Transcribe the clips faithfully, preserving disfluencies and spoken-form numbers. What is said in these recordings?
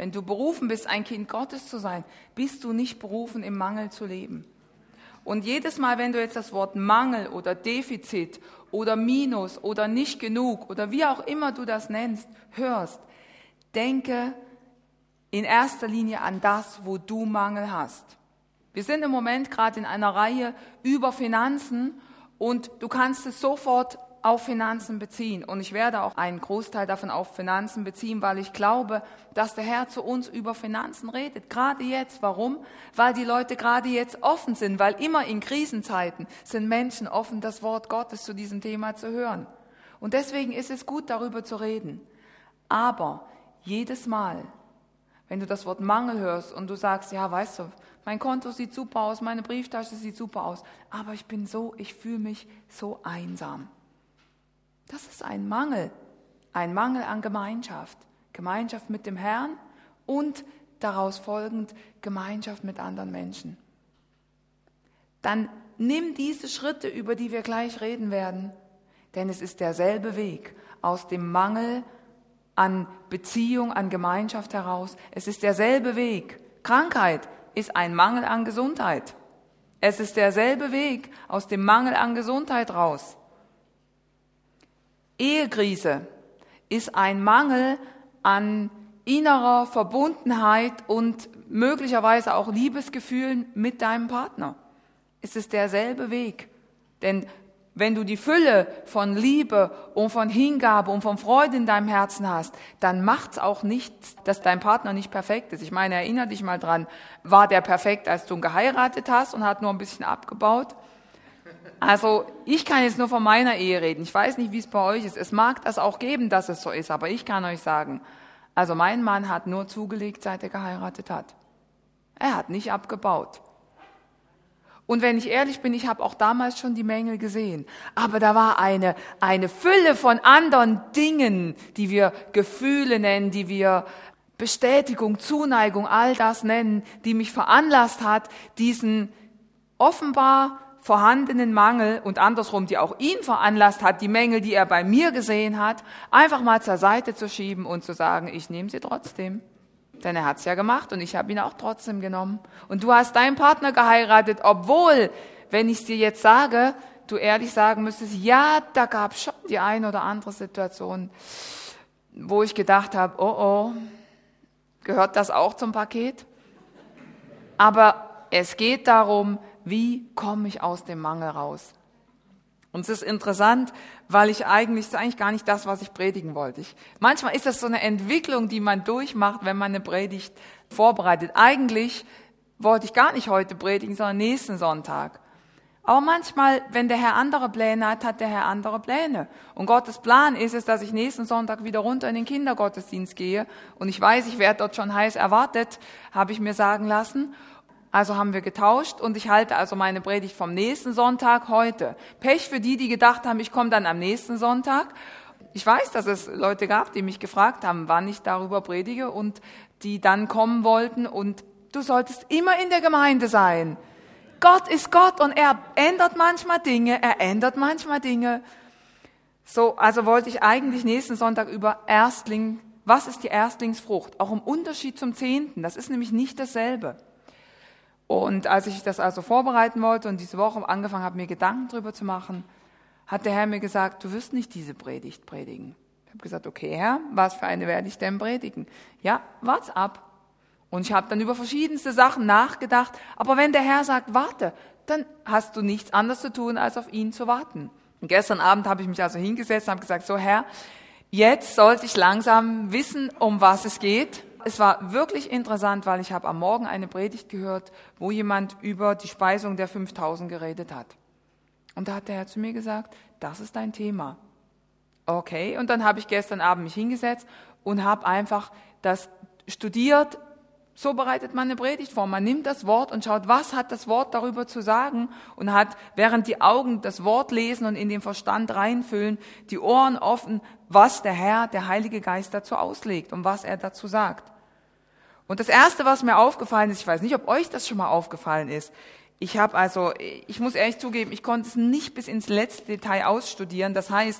Wenn du berufen bist, ein Kind Gottes zu sein, bist du nicht berufen, im Mangel zu leben. Und jedes Mal, wenn du jetzt das Wort Mangel oder Defizit oder Minus oder nicht genug oder wie auch immer du das nennst, hörst, denke in erster Linie an das, wo du Mangel hast. Wir sind im Moment gerade in einer Reihe über Finanzen und du kannst es sofort auf Finanzen beziehen. Und ich werde auch einen Großteil davon auf Finanzen beziehen, weil ich glaube, dass der Herr zu uns über Finanzen redet. Gerade jetzt. Warum? Weil die Leute gerade jetzt offen sind, weil immer in Krisenzeiten sind Menschen offen, das Wort Gottes zu diesem Thema zu hören. Und deswegen ist es gut, darüber zu reden. Aber jedes Mal, wenn du das Wort Mangel hörst und du sagst, ja, weißt du, mein Konto sieht super aus, meine Brieftasche sieht super aus, aber ich bin so, ich fühle mich so einsam. Das ist ein Mangel, ein Mangel an Gemeinschaft. Gemeinschaft mit dem Herrn und daraus folgend Gemeinschaft mit anderen Menschen. Dann nimm diese Schritte, über die wir gleich reden werden, denn es ist derselbe Weg aus dem Mangel an Beziehung, an Gemeinschaft heraus. Es ist derselbe Weg. Krankheit ist ein Mangel an Gesundheit. Es ist derselbe Weg aus dem Mangel an Gesundheit raus. Ehekrise ist ein Mangel an innerer Verbundenheit und möglicherweise auch Liebesgefühlen mit deinem Partner. Es ist derselbe Weg. Denn wenn du die Fülle von Liebe und von Hingabe und von Freude in deinem Herzen hast, dann macht's auch nichts, dass dein Partner nicht perfekt ist. Ich meine, erinnere dich mal dran, war der perfekt, als du ihn geheiratet hast und hat nur ein bisschen abgebaut? Also ich kann jetzt nur von meiner Ehe reden. Ich weiß nicht, wie es bei euch ist. Es mag das auch geben, dass es so ist, aber ich kann euch sagen, also mein Mann hat nur zugelegt, seit er geheiratet hat. Er hat nicht abgebaut. Und wenn ich ehrlich bin, ich habe auch damals schon die Mängel gesehen. Aber da war eine, eine Fülle von anderen Dingen, die wir Gefühle nennen, die wir Bestätigung, Zuneigung, all das nennen, die mich veranlasst hat, diesen offenbar vorhandenen Mangel und andersrum, die auch ihn veranlasst hat, die Mängel, die er bei mir gesehen hat, einfach mal zur Seite zu schieben und zu sagen, ich nehme sie trotzdem. Denn er hat es ja gemacht und ich habe ihn auch trotzdem genommen. Und du hast deinen Partner geheiratet, obwohl, wenn ich es dir jetzt sage, du ehrlich sagen müsstest, ja, da gab es schon die eine oder andere Situation, wo ich gedacht habe, oh oh, gehört das auch zum Paket? Aber es geht darum, wie komme ich aus dem Mangel raus? Und es ist interessant, weil ich eigentlich, das ist eigentlich gar nicht das, was ich predigen wollte. Ich, manchmal ist das so eine Entwicklung, die man durchmacht, wenn man eine Predigt vorbereitet. Eigentlich wollte ich gar nicht heute predigen, sondern nächsten Sonntag. Aber manchmal, wenn der Herr andere Pläne hat, hat der Herr andere Pläne. Und Gottes Plan ist es, dass ich nächsten Sonntag wieder runter in den Kindergottesdienst gehe. Und ich weiß, ich werde dort schon heiß erwartet, habe ich mir sagen lassen. Also haben wir getauscht und ich halte also meine Predigt vom nächsten Sonntag heute. Pech für die, die gedacht haben, ich komme dann am nächsten Sonntag. Ich weiß, dass es Leute gab, die mich gefragt haben, wann ich darüber predige und die dann kommen wollten. Und du solltest immer in der Gemeinde sein. Gott ist Gott und er ändert manchmal Dinge, er ändert manchmal Dinge. So, also wollte ich eigentlich nächsten Sonntag über Erstling, was ist die Erstlingsfrucht? Auch im Unterschied zum Zehnten, das ist nämlich nicht dasselbe. Und als ich das also vorbereiten wollte und diese Woche angefangen habe, mir Gedanken drüber zu machen, hat der Herr mir gesagt, du wirst nicht diese Predigt predigen. Ich habe gesagt, okay Herr, was für eine werde ich denn predigen? Ja, wart's ab. Und ich habe dann über verschiedenste Sachen nachgedacht, aber wenn der Herr sagt, warte, dann hast du nichts anderes zu tun, als auf ihn zu warten. Und gestern Abend habe ich mich also hingesetzt und habe gesagt, so Herr, jetzt sollte ich langsam wissen, um was es geht. Es war wirklich interessant, weil ich habe am Morgen eine Predigt gehört, wo jemand über die Speisung der fünftausend geredet hat. Und da hat der Herr zu mir gesagt, das ist dein Thema. Okay, und dann habe ich gestern Abend mich hingesetzt und habe einfach das studiert. So bereitet man eine Predigt vor. Man nimmt das Wort und schaut, was hat das Wort darüber zu sagen und hat, während die Augen das Wort lesen und in den Verstand reinfüllen, die Ohren offen, was der Herr, der Heilige Geist dazu auslegt und was er dazu sagt. Und das Erste, was mir aufgefallen ist, ich weiß nicht, ob euch das schon mal aufgefallen ist, ich habe also, ich muss ehrlich zugeben, ich konnte es nicht bis ins letzte Detail ausstudieren. Das heißt,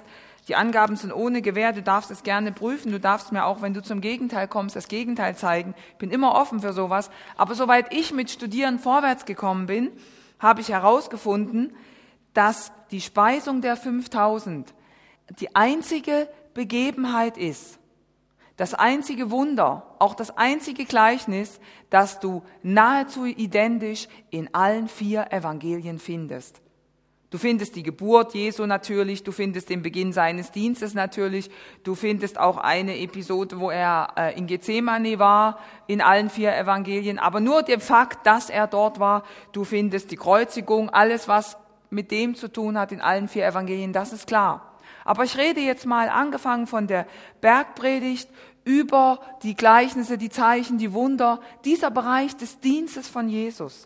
Die Angaben sind ohne Gewähr, du darfst es gerne prüfen, du darfst mir auch, wenn du zum Gegenteil kommst, das Gegenteil zeigen. Ich bin immer offen für sowas. Aber soweit ich mit Studieren vorwärts gekommen bin, habe ich herausgefunden, dass die Speisung der fünftausend die einzige Begebenheit ist, das einzige Wunder, auch das einzige Gleichnis, das du nahezu identisch in allen vier Evangelien findest. Du findest die Geburt Jesu natürlich, du findest den Beginn seines Dienstes natürlich, du findest auch eine Episode, wo er in Gethsemane war, in allen vier Evangelien, aber nur der Fakt, dass er dort war, du findest die Kreuzigung, alles was mit dem zu tun hat in allen vier Evangelien, das ist klar. Aber ich rede jetzt mal, angefangen von der Bergpredigt, über die Gleichnisse, die Zeichen, die Wunder, dieser Bereich des Dienstes von Jesus.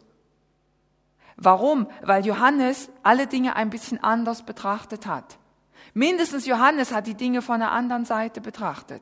Warum? Weil Johannes alle Dinge ein bisschen anders betrachtet hat. Mindestens Johannes hat die Dinge von der anderen Seite betrachtet.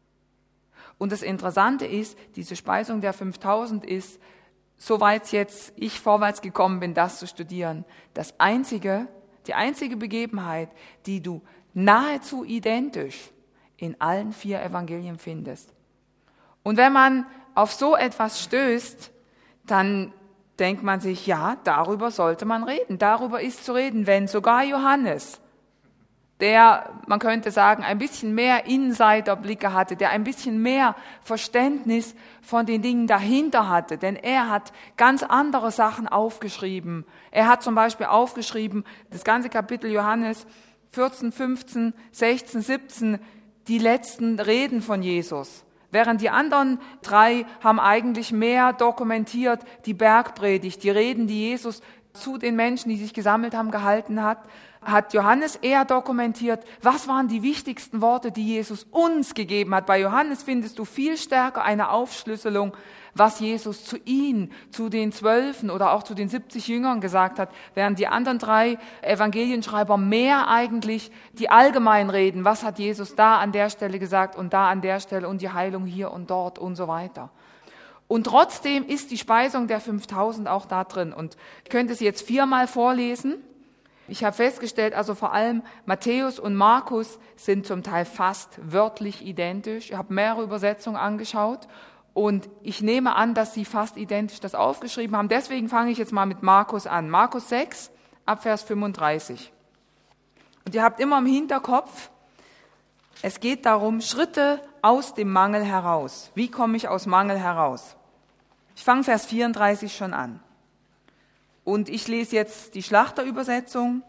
Und das Interessante ist, diese Speisung der fünftausend ist, soweit jetzt ich vorwärts gekommen bin, das zu studieren, das einzige, die einzige Begebenheit, die du nahezu identisch in allen vier Evangelien findest. Und wenn man auf so etwas stößt, dann denkt man sich, ja, darüber sollte man reden. Darüber ist zu reden, wenn sogar Johannes, der, man könnte sagen, ein bisschen mehr Insiderblicke hatte, der ein bisschen mehr Verständnis von den Dingen dahinter hatte, denn er hat ganz andere Sachen aufgeschrieben. Er hat zum Beispiel aufgeschrieben, das ganze Kapitel Johannes vierzehn, fünfzehn, sechzehn, siebzehn, die letzten Reden von Jesus. Während die anderen drei haben eigentlich mehr dokumentiert, die Bergpredigt, die Reden, die Jesus zu den Menschen, die sich gesammelt haben, gehalten hat, hat Johannes eher dokumentiert, was waren die wichtigsten Worte, die Jesus uns gegeben hat. Bei Johannes findest du viel stärker eine Aufschlüsselung, was Jesus zu ihnen, zu den Zwölfen oder auch zu den siebzig Jüngern gesagt hat, während die anderen drei Evangelienschreiber mehr eigentlich die allgemein reden, was hat Jesus da an der Stelle gesagt und da an der Stelle und die Heilung hier und dort und so weiter. Und trotzdem ist die Speisung der fünftausend auch da drin. Und ich könnte es jetzt viermal vorlesen. Ich habe festgestellt, also vor allem Matthäus und Markus sind zum Teil fast wörtlich identisch. Ich habe mehrere Übersetzungen angeschaut und ich nehme an, dass sie fast identisch das aufgeschrieben haben. Deswegen fange ich jetzt mal mit Markus an. Markus sechs, ab Vers fünfunddreißig. Und ihr habt immer im Hinterkopf, es geht darum, Schritte aus dem Mangel heraus. Wie komme ich aus Mangel heraus? Ich fange Vers vierunddreißig schon an. Und ich lese jetzt die Schlachterübersetzung,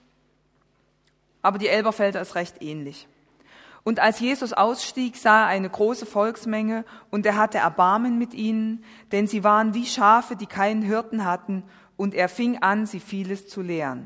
aber die Elberfelder ist recht ähnlich. Und als Jesus ausstieg, sah er eine große Volksmenge und er hatte Erbarmen mit ihnen, denn sie waren wie Schafe, die keinen Hirten hatten, und er fing an, sie vieles zu lehren.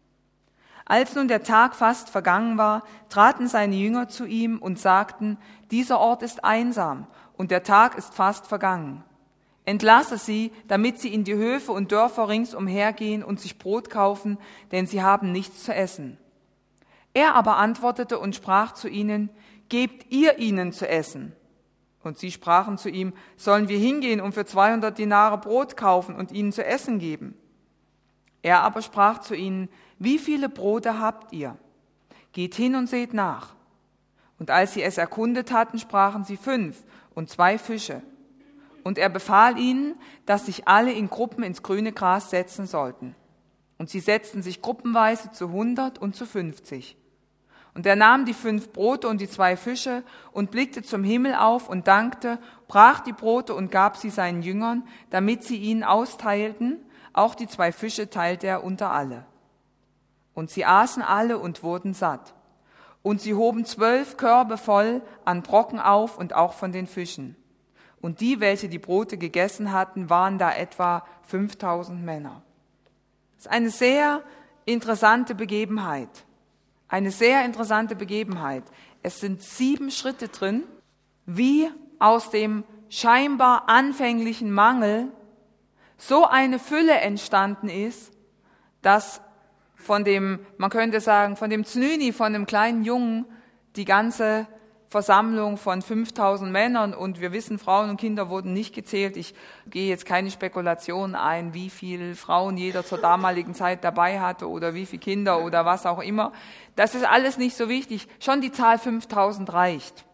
Als nun der Tag fast vergangen war, traten seine Jünger zu ihm und sagten, dieser Ort ist einsam und der Tag ist fast vergangen. Entlasse sie, damit sie in die Höfe und Dörfer ringsumher gehen und sich Brot kaufen, denn sie haben nichts zu essen. Er aber antwortete und sprach zu ihnen, gebt ihr ihnen zu essen. Und sie sprachen zu ihm, sollen wir hingehen und für zweihundert Dinare Brot kaufen und ihnen zu essen geben? Er aber sprach zu ihnen, wie viele Brote habt ihr? Geht hin und seht nach. Und als sie es erkundet hatten, sprachen sie fünf und zwei Fische. Und er befahl ihnen, dass sich alle in Gruppen ins grüne Gras setzen sollten. Und sie setzten sich gruppenweise zu hundert und zu fünfzig. Und er nahm die fünf Brote und die zwei Fische und blickte zum Himmel auf und dankte, brach die Brote und gab sie seinen Jüngern, damit sie ihnen austeilten. Auch die zwei Fische teilte er unter alle. Und sie aßen alle und wurden satt. Und sie hoben zwölf Körbe voll an Brocken auf und auch von den Fischen. Und die, welche die Brote gegessen hatten, waren da etwa fünftausend Männer. Das ist eine sehr interessante Begebenheit. Eine sehr interessante Begebenheit. Es sind sieben Schritte drin, wie aus dem scheinbar anfänglichen Mangel so eine Fülle entstanden ist, dass von dem, man könnte sagen, von dem Znüni, von dem kleinen Jungen, die ganze Versammlung von fünftausend Männern und wir wissen, Frauen und Kinder wurden nicht gezählt. Ich gehe jetzt keine Spekulationen ein, wie viele Frauen jeder zur damaligen Zeit dabei hatte oder wie viele Kinder oder was auch immer. Das ist alles nicht so wichtig. Schon die Zahl fünftausend reicht.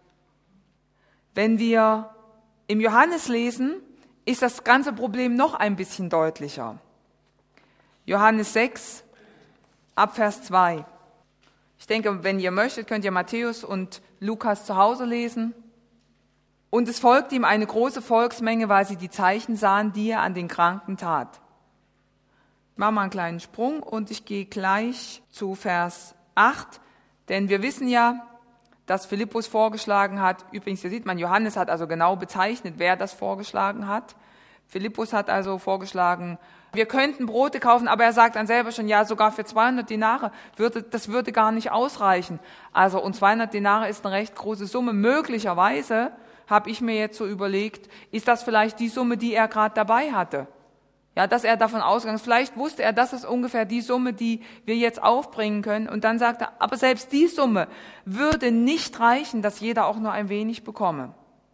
Wenn wir im Johannes lesen, ist das ganze Problem noch ein bisschen deutlicher. Johannes sechs, ab Vers zwei. Ich denke, wenn ihr möchtet, könnt ihr Matthäus und Lukas zu Hause lesen. Und es folgte ihm eine große Volksmenge, weil sie die Zeichen sahen, die er an den Kranken tat. Ich mache mal einen kleinen Sprung und ich gehe gleich zu Vers acht. Denn wir wissen ja, dass Philippus vorgeschlagen hat, übrigens, hier sieht man, Johannes hat also genau bezeichnet, wer das vorgeschlagen hat. Philippus hat also vorgeschlagen, wir könnten Brote kaufen, aber er sagt dann selber schon, ja, sogar für zweihundert Dinare, würde, das würde gar nicht ausreichen. Also, und zweihundert Dinare ist eine recht große Summe. Möglicherweise, habe ich mir jetzt so überlegt, ist das vielleicht die Summe, die er gerade dabei hatte. Ja, dass er davon ausgegangen ist, vielleicht wusste er, das ist ungefähr die Summe, die wir jetzt aufbringen können. Und dann sagt er, aber selbst die Summe würde nicht reichen, dass jeder auch nur ein wenig bekomme.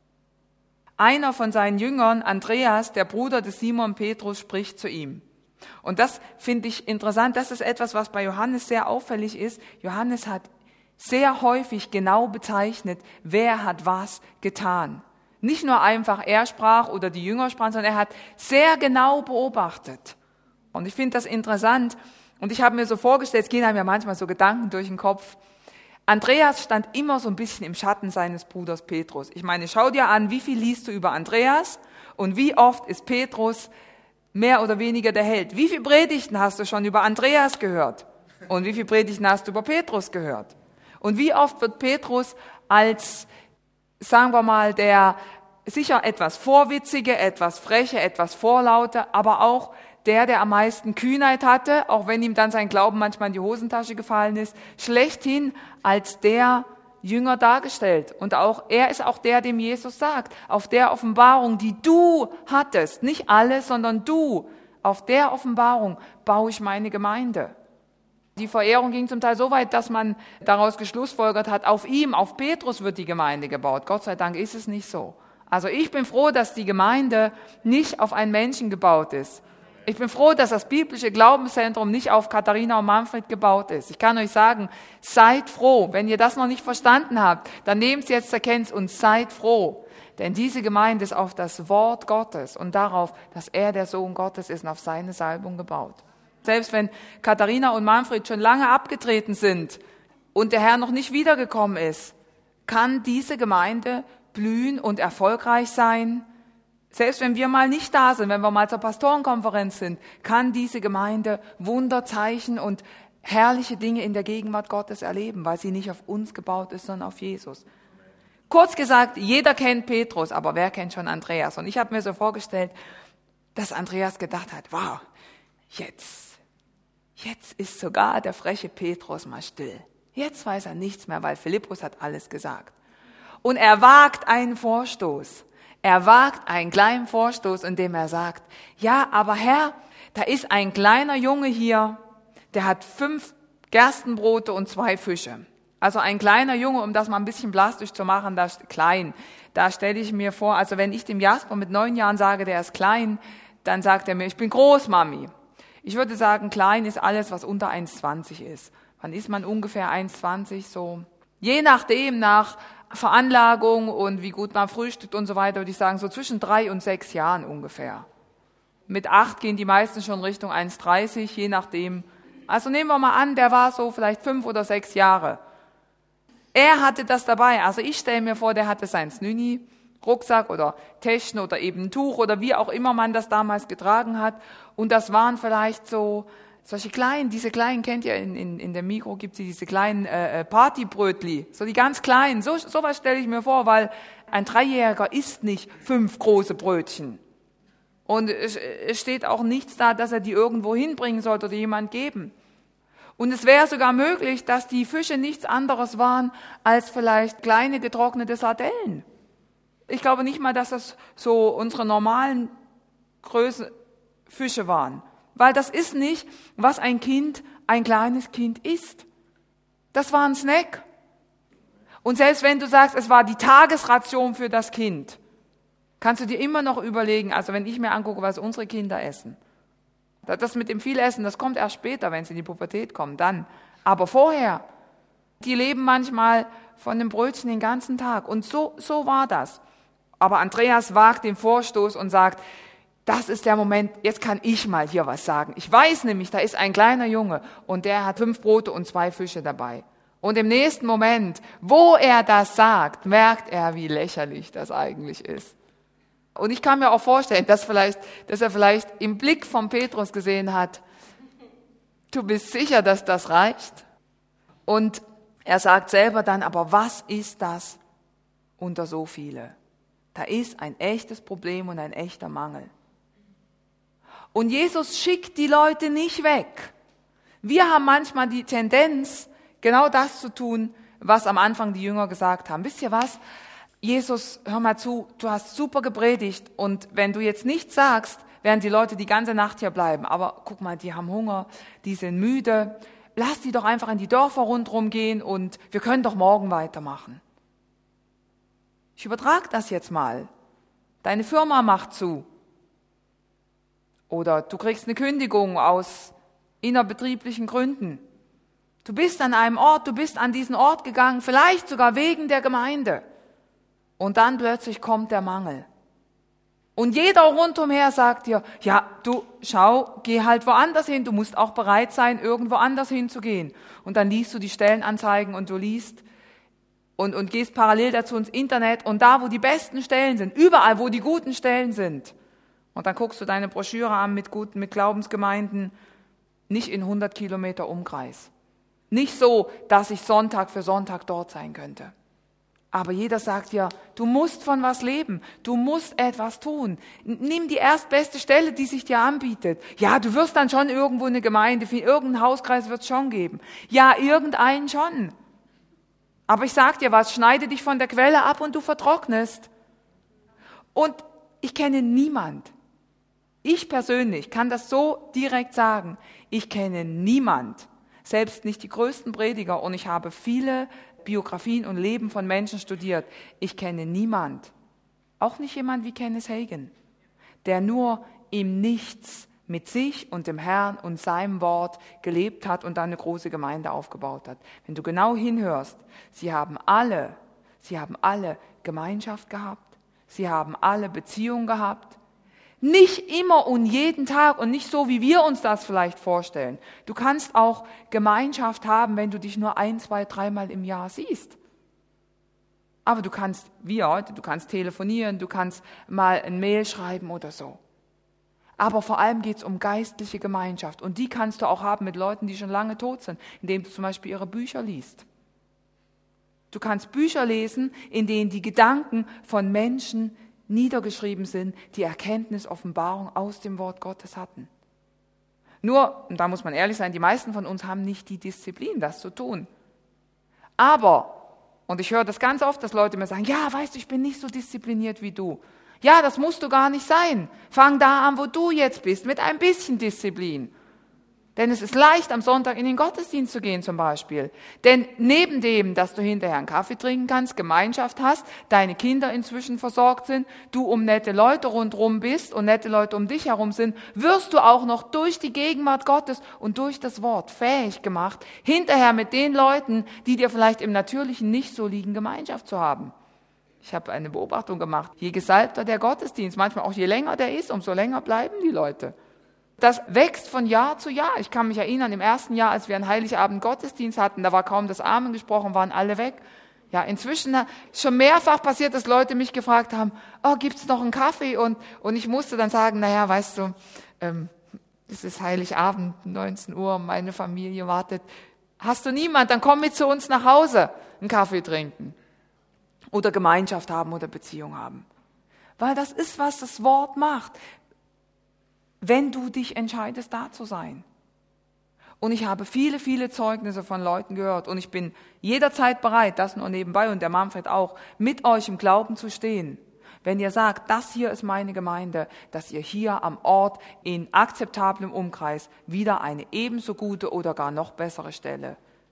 Einer von seinen Jüngern, Andreas, der Bruder des Simon Petrus, spricht zu ihm. Und das finde ich interessant. Das ist etwas, was bei Johannes sehr auffällig ist. Johannes hat sehr häufig genau bezeichnet, wer hat was getan. Nicht nur einfach er sprach oder die Jünger sprachen, sondern er hat sehr genau beobachtet. Und ich finde das interessant. Und ich habe mir so vorgestellt, es gehen einem ja manchmal so Gedanken durch den Kopf. Andreas stand immer so ein bisschen im Schatten seines Bruders Petrus. Ich meine, schau dir an, wie viel liest du über Andreas und wie oft ist Petrus mehr oder weniger der Held. Wie viele Predigten hast du schon über Andreas gehört? Und wie viele Predigten hast du über Petrus gehört? Und wie oft wird Petrus als, sagen wir mal, der sicher etwas Vorwitzige, etwas Freche, etwas Vorlaute, aber auch der, der am meisten Kühnheit hatte, auch wenn ihm dann sein Glauben manchmal in die Hosentasche gefallen ist, schlechthin als der Jünger dargestellt. Und auch er ist auch der, dem Jesus sagt, auf der Offenbarung, die du hattest, nicht alle, sondern du, auf der Offenbarung baue ich meine Gemeinde. Die Verehrung ging zum Teil so weit, dass man daraus geschlussfolgert hat, auf ihm, auf Petrus wird die Gemeinde gebaut. Gott sei Dank ist es nicht so. Also ich bin froh, dass die Gemeinde nicht auf einen Menschen gebaut ist. Ich bin froh, dass das biblische Glaubenszentrum nicht auf Katharina und Manfred gebaut ist. Ich kann euch sagen, seid froh. Wenn ihr das noch nicht verstanden habt, dann nehmt es jetzt zur Kenntnis und seid froh. Denn diese Gemeinde ist auf das Wort Gottes und darauf, dass er der Sohn Gottes ist und auf seine Salbung gebaut. Selbst wenn Katharina und Manfred schon lange abgetreten sind und der Herr noch nicht wiedergekommen ist, kann diese Gemeinde blühen und erfolgreich sein. Selbst wenn wir mal nicht da sind, wenn wir mal zur Pastorenkonferenz sind, kann diese Gemeinde Wunderzeichen und herrliche Dinge in der Gegenwart Gottes erleben, weil sie nicht auf uns gebaut ist, sondern auf Jesus. Kurz gesagt, jeder kennt Petrus, aber wer kennt schon Andreas? Und ich habe mir so vorgestellt, dass Andreas gedacht hat, wow, jetzt, jetzt ist sogar der freche Petrus mal still. Jetzt weiß er nichts mehr, weil Philippus hat alles gesagt. Und er wagt einen Vorstoß. Er wagt einen kleinen Vorstoß, indem er sagt, ja, aber Herr, da ist ein kleiner Junge hier, der hat fünf Gerstenbrote und zwei Fische. Also ein kleiner Junge, um das mal ein bisschen plastisch zu machen, das klein. Da stelle ich mir vor, also wenn ich dem Jasper mit neun Jahren sage, der ist klein, dann sagt er mir, ich bin groß, Mami. Ich würde sagen, klein ist alles, was unter eins Komma zwanzig ist. Wann ist man ungefähr eins Komma zwanzig so? Je nachdem, nach Veranlagung und wie gut man frühstückt und so weiter, würde ich sagen, so zwischen drei und sechs Jahren ungefähr. Mit acht gehen die meisten schon Richtung eins Komma dreißig, je nachdem. Also nehmen wir mal an, der war so vielleicht fünf oder sechs Jahre. Er hatte das dabei. Also ich stelle mir vor, der hatte seinen Snüni, Rucksack oder Täschchen oder eben Tuch oder wie auch immer man das damals getragen hat. Und das waren vielleicht so solche kleinen, diese kleinen, kennt ihr, in, in, in der Mikro gibt es diese kleinen äh, Partybrötli, so die ganz kleinen, so sowas stelle ich mir vor, weil ein Dreijähriger isst nicht fünf große Brötchen. Und es, es steht auch nichts da, dass er die irgendwo hinbringen sollte oder jemand geben. Und es wäre sogar möglich, dass die Fische nichts anderes waren, als vielleicht kleine getrocknete Sardellen. Ich glaube nicht mal, dass das so unsere normalen Größe Fische waren. Weil das ist nicht, was ein Kind, ein kleines Kind isst. Das war ein Snack. Und selbst wenn du sagst, es war die Tagesration für das Kind, kannst du dir immer noch überlegen, also wenn ich mir angucke, was unsere Kinder essen. Das mit dem viel Essen, das kommt erst später, wenn sie in die Pubertät kommen, dann. Aber vorher, die leben manchmal von dem Brötchen den ganzen Tag. Und so, so war das. Aber Andreas wagt den Vorstoß und sagt, das ist der Moment, jetzt kann ich mal hier was sagen. Ich weiß nämlich, da ist ein kleiner Junge und der hat fünf Brote und zwei Fische dabei. Und im nächsten Moment, wo er das sagt, merkt er, wie lächerlich das eigentlich ist. Und ich kann mir auch vorstellen, dass, vielleicht, dass er vielleicht im Blick von Petrus gesehen hat, du bist sicher, dass das reicht? Und er sagt selber dann, aber was ist das unter so viele? Da ist ein echtes Problem und ein echter Mangel. Und Jesus schickt die Leute nicht weg. Wir haben manchmal die Tendenz, genau das zu tun, was am Anfang die Jünger gesagt haben. Wisst ihr was? Jesus, hör mal zu, du hast super gepredigt und wenn du jetzt nichts sagst, werden die Leute die ganze Nacht hier bleiben. Aber guck mal, die haben Hunger, die sind müde. Lass die doch einfach in die Dörfer rundherum gehen und wir können doch morgen weitermachen. Ich übertrage das jetzt mal. Deine Firma macht zu. Oder du kriegst eine Kündigung aus innerbetrieblichen Gründen. Du bist an einem Ort, du bist an diesen Ort gegangen, vielleicht sogar wegen der Gemeinde. Und dann plötzlich kommt der Mangel. Und jeder rundumher sagt dir, ja, du, schau, geh halt woanders hin, du musst auch bereit sein, irgendwo anders hinzugehen. Und dann liest du die Stellenanzeigen und du liest und, und gehst parallel dazu ins Internet und da, wo die besten Stellen sind, überall, wo die guten Stellen sind. Und dann guckst du deine Broschüre an mit guten, mit Glaubensgemeinden, nicht in hundert Kilometer Umkreis. Nicht so, dass ich Sonntag für Sonntag dort sein könnte. Aber jeder sagt ja, du musst von was leben, du musst etwas tun. Nimm die erstbeste Stelle, die sich dir anbietet. Ja, du wirst dann schon irgendwo eine Gemeinde finden, irgendeinen Hauskreis wird es schon geben. Ja, irgendeinen schon. Aber ich sag dir was, schneide dich von der Quelle ab und du vertrocknest. Und ich kenne niemand, ich persönlich kann das so direkt sagen, ich kenne niemand, selbst nicht die größten Prediger, und ich habe viele Biografien und Leben von Menschen studiert. Ich kenne niemand, auch nicht jemand wie Kenneth Hagin, der nur im Nichts mit sich und dem Herrn und seinem Wort gelebt hat und dann eine große Gemeinde aufgebaut hat. Wenn du genau hinhörst, sie haben alle, sie haben alle Gemeinschaft gehabt, sie haben alle Beziehungen gehabt. Nicht immer und jeden Tag und nicht so, wie wir uns das vielleicht vorstellen. Du kannst auch Gemeinschaft haben, wenn du dich nur ein, zwei, dreimal im Jahr siehst. Aber du kannst, wie heute, du kannst telefonieren, du kannst mal ein Mail schreiben oder so. Aber vor allem geht es um geistliche Gemeinschaft. Und die kannst du auch haben mit Leuten, die schon lange tot sind, indem du zum Beispiel ihre Bücher liest. Du kannst Bücher lesen, in denen die Gedanken von Menschen niedergeschrieben sind, die Erkenntnis, Offenbarung aus dem Wort Gottes hatten. Nur, und da muss man ehrlich sein, die meisten von uns haben nicht die Disziplin, das zu tun. Aber, und ich höre das ganz oft, dass Leute mir sagen, ja, weißt du, ich bin nicht so diszipliniert wie du. Ja, das musst du gar nicht sein. Fang da an, wo du jetzt bist, mit ein bisschen Disziplin. Denn es ist leicht, am Sonntag in den Gottesdienst zu gehen zum Beispiel. Denn neben dem, dass du hinterher einen Kaffee trinken kannst, Gemeinschaft hast, deine Kinder inzwischen versorgt sind, du um nette Leute rundherum bist und nette Leute um dich herum sind, wirst du auch noch durch die Gegenwart Gottes und durch das Wort fähig gemacht, hinterher mit den Leuten, die dir vielleicht im Natürlichen nicht so liegen, Gemeinschaft zu haben. Ich habe eine Beobachtung gemacht. Je gesalbter der Gottesdienst, manchmal auch je länger der ist, umso länger bleiben die Leute. Das wächst von Jahr zu Jahr. Ich kann mich erinnern, im ersten Jahr, als wir einen Heiligabend Gottesdienst hatten, da war kaum das Amen gesprochen, waren alle weg. Ja, inzwischen ist schon mehrfach passiert, dass Leute mich gefragt haben, oh, gibt's noch einen Kaffee? Und, und ich musste dann sagen, naja, weißt du, ähm, es ist Heiligabend, neunzehn Uhr, meine Familie wartet. Hast du niemand, dann komm mit zu uns nach Hause, einen Kaffee trinken. Oder Gemeinschaft haben oder Beziehung haben. Weil das ist, was das Wort macht, wenn du dich entscheidest, da zu sein. Und ich habe viele, viele Zeugnisse von Leuten gehört und ich bin jederzeit bereit, das nur nebenbei und der Manfred auch, mit euch im Glauben zu stehen. Wenn ihr sagt, das hier ist meine Gemeinde, dass ihr hier am Ort in akzeptablem Umkreis wieder eine ebenso gute oder gar noch bessere Stelle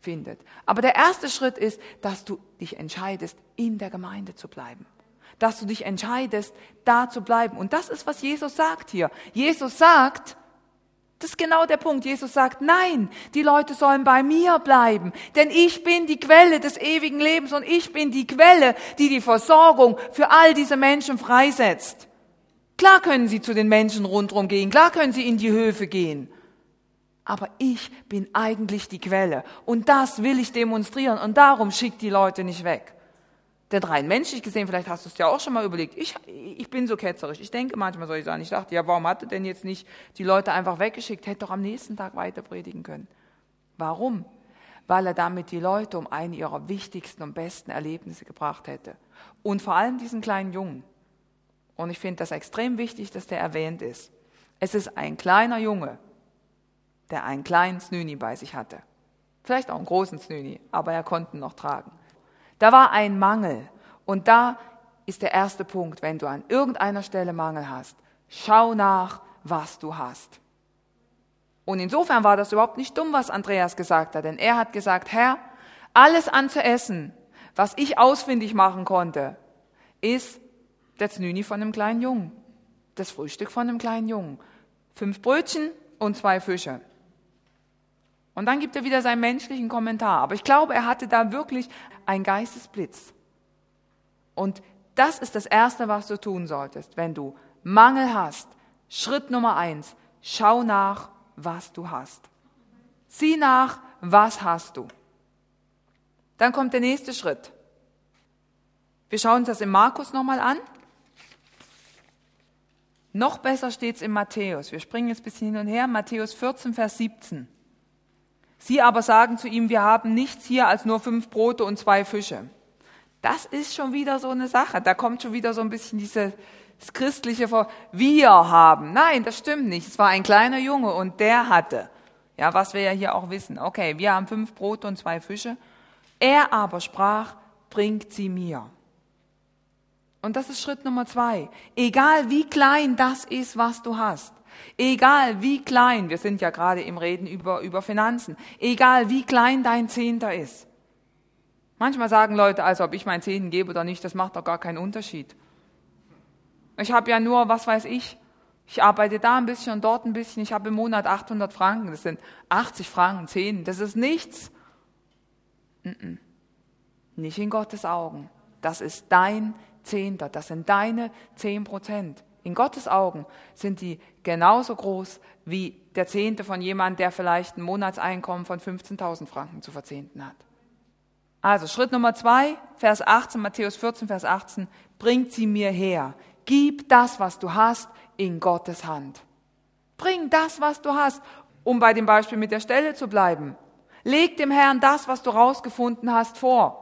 findet. Aber der erste Schritt ist, dass du dich entscheidest, in der Gemeinde zu bleiben. Dass du dich entscheidest, da zu bleiben. Und das ist, was Jesus sagt hier. Jesus sagt, das ist genau der Punkt. Jesus sagt, nein, die Leute sollen bei mir bleiben, denn ich bin die Quelle des ewigen Lebens und ich bin die Quelle, die die Versorgung für all diese Menschen freisetzt. Klar können sie zu den Menschen rundherum gehen, klar können sie in die Höfe gehen, aber ich bin eigentlich die Quelle und das will ich demonstrieren und darum schickt die Leute nicht weg. Denn rein menschlich gesehen, vielleicht hast du es dir auch schon mal überlegt, ich, ich bin so ketzerisch, ich denke manchmal soll ich sagen, ich dachte, ja, warum hat er denn jetzt nicht die Leute einfach weggeschickt, hätte doch am nächsten Tag weiter predigen können. Warum? Weil er damit die Leute um eine ihrer wichtigsten und besten Erlebnisse gebracht hätte. Und vor allem diesen kleinen Jungen. Und ich finde das extrem wichtig, dass der erwähnt ist. Es ist ein kleiner Junge, der einen kleinen Snüni bei sich hatte. Vielleicht auch einen großen Snüni, aber er konnte ihn noch tragen. Da war ein Mangel und da ist der erste Punkt, wenn du an irgendeiner Stelle Mangel hast, schau nach, was du hast. Und insofern war das überhaupt nicht dumm, was Andreas gesagt hat, denn er hat gesagt, Herr, alles an zu essen, was ich ausfindig machen konnte, ist der Znüni von einem kleinen Jungen, das Frühstück von einem kleinen Jungen. Fünf Brötchen und zwei Fische. Und dann gibt er wieder seinen menschlichen Kommentar. Aber ich glaube, er hatte da wirklich einen Geistesblitz. Und das ist das Erste, was du tun solltest. Wenn du Mangel hast, Schritt Nummer eins, schau nach, was du hast. Sieh nach, was hast du. Dann kommt der nächste Schritt. Wir schauen uns das in Markus nochmal an. Noch besser steht es in Matthäus. Wir springen jetzt ein bisschen hin und her. Matthäus vierzehn, Vers siebzehn. Sie aber sagen zu ihm, wir haben nichts hier als nur fünf Brote und zwei Fische. Das ist schon wieder so eine Sache. Da kommt schon wieder so ein bisschen dieses christliche vor. Wir haben. Nein, das stimmt nicht. Es war ein kleiner Junge und der hatte. Ja, was wir ja hier auch wissen. Okay, wir haben fünf Brote und zwei Fische. Er aber sprach, bringt sie mir. Und das ist Schritt Nummer zwei. Egal wie klein das ist, was du hast. Egal wie klein, wir sind ja gerade im Reden über, über Finanzen, egal wie klein dein Zehnter ist. Manchmal sagen Leute, also ob ich meinen Zehnten gebe oder nicht, das macht doch gar keinen Unterschied. Ich habe ja nur, was weiß ich, ich arbeite da ein bisschen und dort ein bisschen, ich habe im Monat achthundert Franken, das sind achtzig Franken, Zehnten, das ist nichts. N-n. Nicht in Gottes Augen. Das ist dein Zehnter, das sind deine zehn Prozent. In Gottes Augen sind die genauso groß wie der Zehnte von jemandem, der vielleicht ein Monatseinkommen von fünfzehntausend Franken zu verzehnten hat. Also Schritt Nummer zwei, Vers achtzehn, Matthäus vierzehn, Vers achtzehn, bringt sie mir her. Gib das, was du hast, in Gottes Hand. Bring das, was du hast, um bei dem Beispiel mit der Stelle zu bleiben. Leg dem Herrn das, was du rausgefunden hast, vor.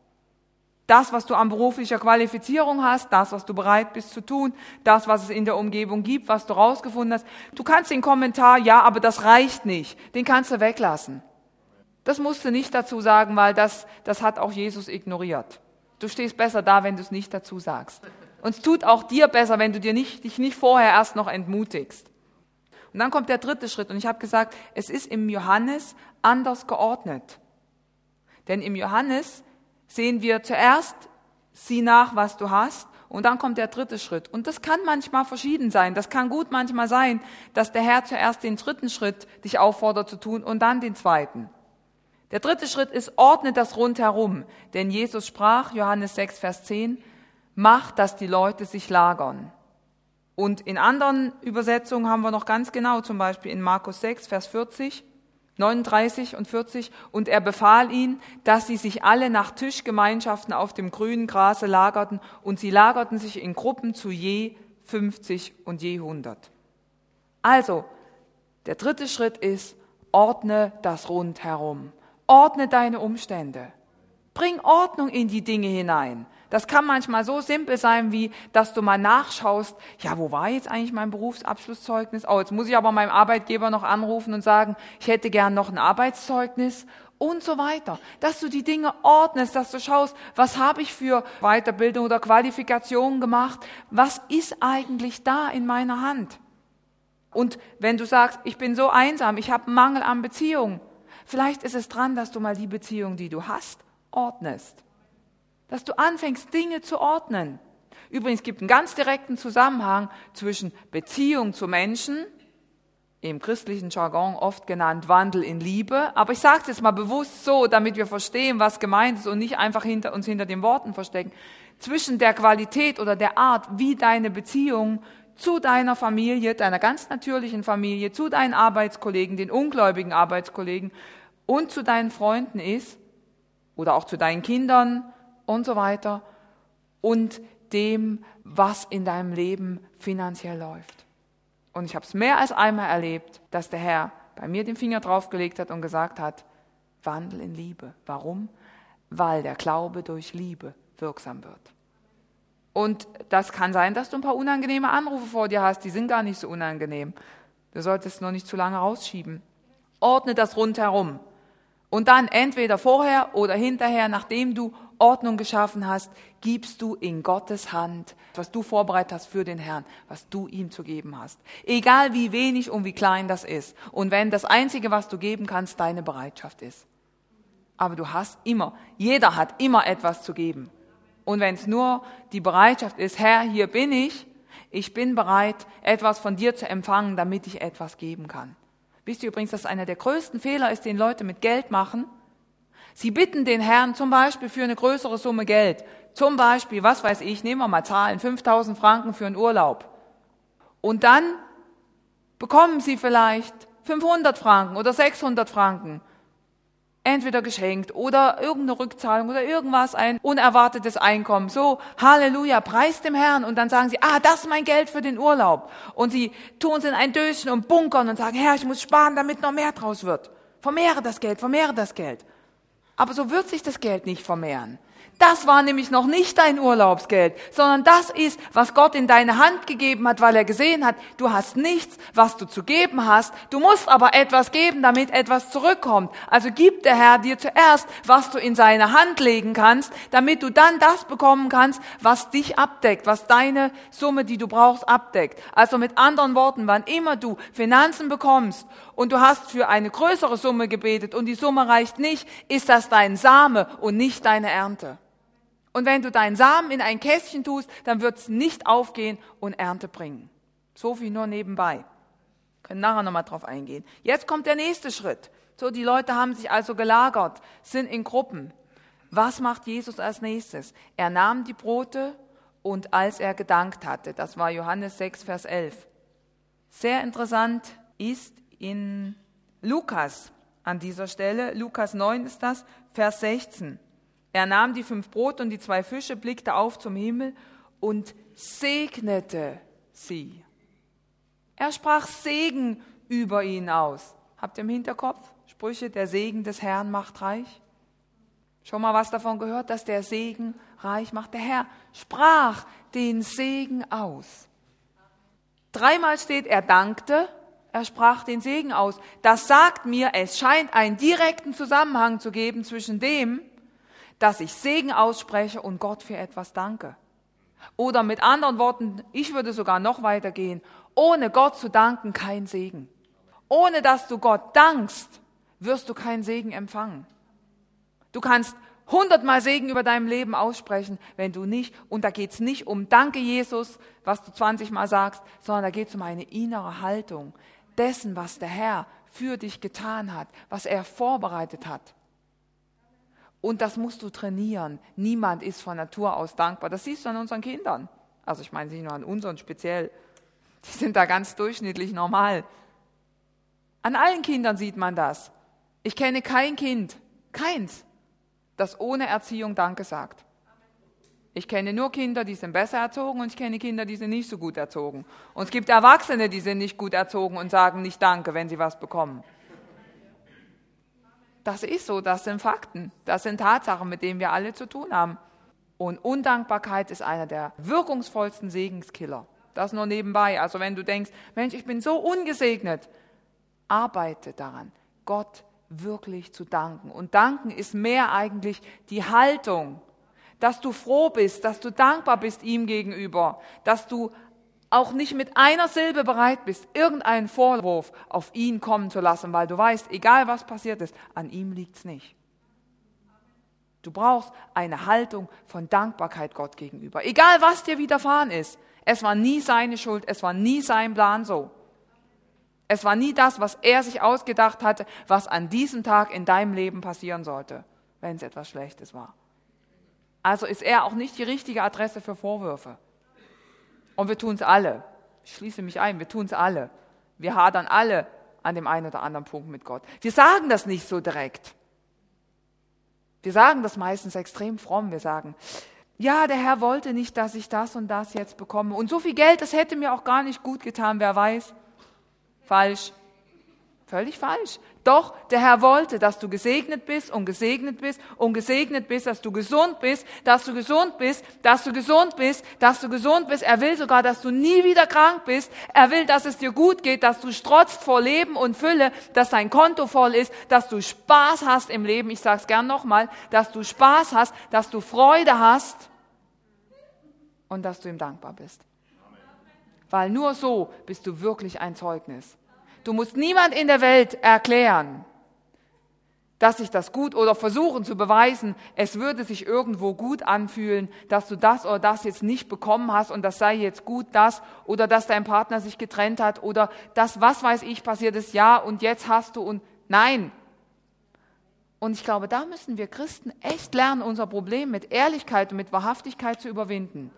Das, was du an beruflicher Qualifizierung hast, das, was du bereit bist zu tun, das, was es in der Umgebung gibt, was du rausgefunden hast. Du kannst den Kommentar, ja, aber das reicht nicht, den kannst du weglassen. Das musst du nicht dazu sagen, weil das, das hat auch Jesus ignoriert. Du stehst besser da, wenn du es nicht dazu sagst. Und es tut auch dir besser, wenn du dir nicht, dich nicht vorher erst noch entmutigst. Und dann kommt der dritte Schritt. Und ich habe gesagt, es ist im Johannes anders geordnet. Denn im Johannes sehen wir zuerst, sieh nach, was du hast, und dann kommt der dritte Schritt. Und das kann manchmal verschieden sein. Das kann gut manchmal sein, dass der Herr zuerst den dritten Schritt dich auffordert zu tun und dann den zweiten. Der dritte Schritt ist, ordne das rundherum. Denn Jesus sprach, Johannes sechs, Vers zehn, mach, dass die Leute sich lagern. Und in anderen Übersetzungen haben wir noch ganz genau, zum Beispiel in Markus sechs, Vers vierzig, neununddreißig und vierzig, und er befahl ihnen, dass sie sich alle nach Tischgemeinschaften auf dem grünen Grase lagerten, und sie lagerten sich in Gruppen zu je fünfzig und je hundert. Also, der dritte Schritt ist, ordne das rundherum. Ordne deine Umstände. Bring Ordnung in die Dinge hinein. Das kann manchmal so simpel sein, wie, dass du mal nachschaust, ja, wo war jetzt eigentlich mein Berufsabschlusszeugnis? Oh, jetzt muss ich aber meinem Arbeitgeber noch anrufen und sagen, ich hätte gern noch ein Arbeitszeugnis und so weiter. Dass du die Dinge ordnest, dass du schaust, was habe ich für Weiterbildung oder Qualifikationen gemacht? Was ist eigentlich da in meiner Hand? Und wenn du sagst, ich bin so einsam, ich habe einen Mangel an Beziehungen, Vielleicht ist es dran, dass du mal die Beziehung, die du hast, ordnest. Dass du anfängst, Dinge zu ordnen. Übrigens gibt es einen ganz direkten Zusammenhang zwischen Beziehung zu Menschen, im christlichen Jargon oft genannt Wandel in Liebe. Aber ich sage es jetzt mal bewusst so, damit wir verstehen, was gemeint ist und nicht einfach hinter uns hinter den Worten verstecken. Zwischen der Qualität oder der Art, wie deine Beziehung zu deiner Familie, deiner ganz natürlichen Familie, zu deinen Arbeitskollegen, den ungläubigen Arbeitskollegen und zu deinen Freunden ist oder auch zu deinen Kindern und so weiter und dem, was in deinem Leben finanziell läuft. Und ich habe es mehr als einmal erlebt, dass der Herr bei mir den Finger draufgelegt hat und gesagt hat, Wandel in Liebe. Warum? Weil der Glaube durch Liebe wirksam wird. Und das kann sein, dass du ein paar unangenehme Anrufe vor dir hast, die sind gar nicht so unangenehm. Du solltest noch nicht zu lange rausschieben. Ordne das rundherum. Und dann entweder vorher oder hinterher, nachdem du Ordnung geschaffen hast, gibst du in Gottes Hand, was du vorbereitet hast für den Herrn, was du ihm zu geben hast. Egal wie wenig und wie klein das ist. Und wenn das Einzige, was du geben kannst, deine Bereitschaft ist. Aber du hast immer, jeder hat immer etwas zu geben. Und wenn es nur die Bereitschaft ist, Herr, hier bin ich, ich bin bereit, etwas von dir zu empfangen, damit ich etwas geben kann. Wisst ihr übrigens, dass einer der größten Fehler ist, den Leute mit Geld machen? Sie bitten den Herrn zum Beispiel für eine größere Summe Geld. Zum Beispiel, was weiß ich, nehmen wir mal Zahlen, fünftausend Franken für einen Urlaub. Und dann bekommen sie vielleicht fünfhundert Franken oder sechshundert Franken. Entweder geschenkt oder irgendeine Rückzahlung oder irgendwas, ein unerwartetes Einkommen. So, Halleluja, preis dem Herrn. Und dann sagen sie, ah, das ist mein Geld für den Urlaub. Und sie tun es in ein Döschen und bunkern und sagen, Herr, ich muss sparen, damit noch mehr draus wird. Vermehre das Geld, vermehre das Geld. Aber so wird sich das Geld nicht vermehren. Das war nämlich noch nicht dein Urlaubsgeld, sondern das ist, was Gott in deine Hand gegeben hat, weil er gesehen hat, du hast nichts, was du zu geben hast. Du musst aber etwas geben, damit etwas zurückkommt. Also gibt der Herr dir zuerst, was du in seine Hand legen kannst, damit du dann das bekommen kannst, was dich abdeckt, was deine Summe, die du brauchst, abdeckt. Also mit anderen Worten, wann immer du Finanzen bekommst und du hast für eine größere Summe gebetet und die Summe reicht nicht, ist das dein Same und nicht deine Ernte. Und wenn du deinen Samen in ein Kästchen tust, dann wird es nicht aufgehen und Ernte bringen. So viel nur nebenbei. Wir können nachher nochmal drauf eingehen. Jetzt kommt der nächste Schritt. So, die Leute haben sich also gelagert, sind in Gruppen. Was macht Jesus als nächstes? Er nahm die Brote und als er gedankt hatte, das war Johannes sechs, Vers elf. Sehr interessant ist in Lukas an dieser Stelle, Lukas neun ist das, Vers sechzehn. Er nahm die fünf Brote und die zwei Fische, blickte auf zum Himmel und segnete sie. Er sprach Segen über ihn aus. Habt ihr im Hinterkopf? Sprüche, der Segen des Herrn macht reich. Schon mal was davon gehört, dass der Segen reich macht? Der Herr sprach den Segen aus. Dreimal steht, er dankte, er sprach den Segen aus. Das sagt mir, es scheint einen direkten Zusammenhang zu geben zwischen dem, dass ich Segen ausspreche und Gott für etwas danke. Oder mit anderen Worten, ich würde sogar noch weiter gehen, ohne Gott zu danken, kein Segen. Ohne dass du Gott dankst, wirst du keinen Segen empfangen. Du kannst hundertmal Segen über deinem Leben aussprechen, wenn du nicht, und da geht es nicht um Danke Jesus, was du zwanzigmal sagst, sondern da geht es um eine innere Haltung dessen, was der Herr für dich getan hat, was er vorbereitet hat. Und das musst du trainieren. Niemand ist von Natur aus dankbar. Das siehst du an unseren Kindern. Also ich meine nicht nur an unseren speziell. Die sind da ganz durchschnittlich normal. An allen Kindern sieht man das. Ich kenne kein Kind, keins, das ohne Erziehung Danke sagt. Ich kenne nur Kinder, die sind besser erzogen und ich kenne Kinder, die sind nicht so gut erzogen. Und es gibt Erwachsene, die sind nicht gut erzogen und sagen nicht Danke, wenn sie was bekommen. Das ist so, das sind Fakten, das sind Tatsachen, mit denen wir alle zu tun haben. Und Undankbarkeit ist einer der wirkungsvollsten Segenskiller. Das nur nebenbei. Also wenn du denkst, Mensch, ich bin so ungesegnet, arbeite daran, Gott wirklich zu danken. Und danken ist mehr eigentlich die Haltung, dass du froh bist, dass du dankbar bist ihm gegenüber, dass du auch nicht mit einer Silbe bereit bist, irgendeinen Vorwurf auf ihn kommen zu lassen, weil du weißt, egal was passiert ist, an ihm liegt's nicht. Du brauchst eine Haltung von Dankbarkeit Gott gegenüber. Egal was dir widerfahren ist, es war nie seine Schuld, es war nie sein Plan so. Es war nie das, was er sich ausgedacht hatte, was an diesem Tag in deinem Leben passieren sollte, wenn es etwas Schlechtes war. Also ist er auch nicht die richtige Adresse für Vorwürfe. Und wir tun es alle. Ich schließe mich ein, wir tun es alle. Wir hadern alle an dem einen oder anderen Punkt mit Gott. Wir sagen das nicht so direkt. Wir sagen das meistens extrem fromm. Wir sagen, ja, der Herr wollte nicht, dass ich das und das jetzt bekomme. Und so viel Geld, das hätte mir auch gar nicht gut getan, wer weiß. Falsch. Völlig falsch. Doch, der Herr wollte, dass du gesegnet bist und gesegnet bist und gesegnet bist, dass du gesund bist, dass du gesund bist, dass du gesund bist, dass du gesund bist. Er will sogar, dass du nie wieder krank bist. Er will, dass es dir gut geht, dass du strotzt vor Leben und Fülle, dass dein Konto voll ist, dass du Spaß hast im Leben. Ich sage es gern nochmal, dass du Spaß hast, dass du Freude hast und dass du ihm dankbar bist. Weil nur so bist du wirklich ein Zeugnis. Du musst niemand in der Welt erklären, dass sich das gut oder versuchen zu beweisen, es würde sich irgendwo gut anfühlen, dass du das oder das jetzt nicht bekommen hast und das sei jetzt gut das oder dass dein Partner sich getrennt hat oder das, was weiß ich, passiert ist, ja und jetzt hast du und nein. Und ich glaube, da müssen wir Christen echt lernen, unser Problem mit Ehrlichkeit und mit Wahrhaftigkeit zu überwinden.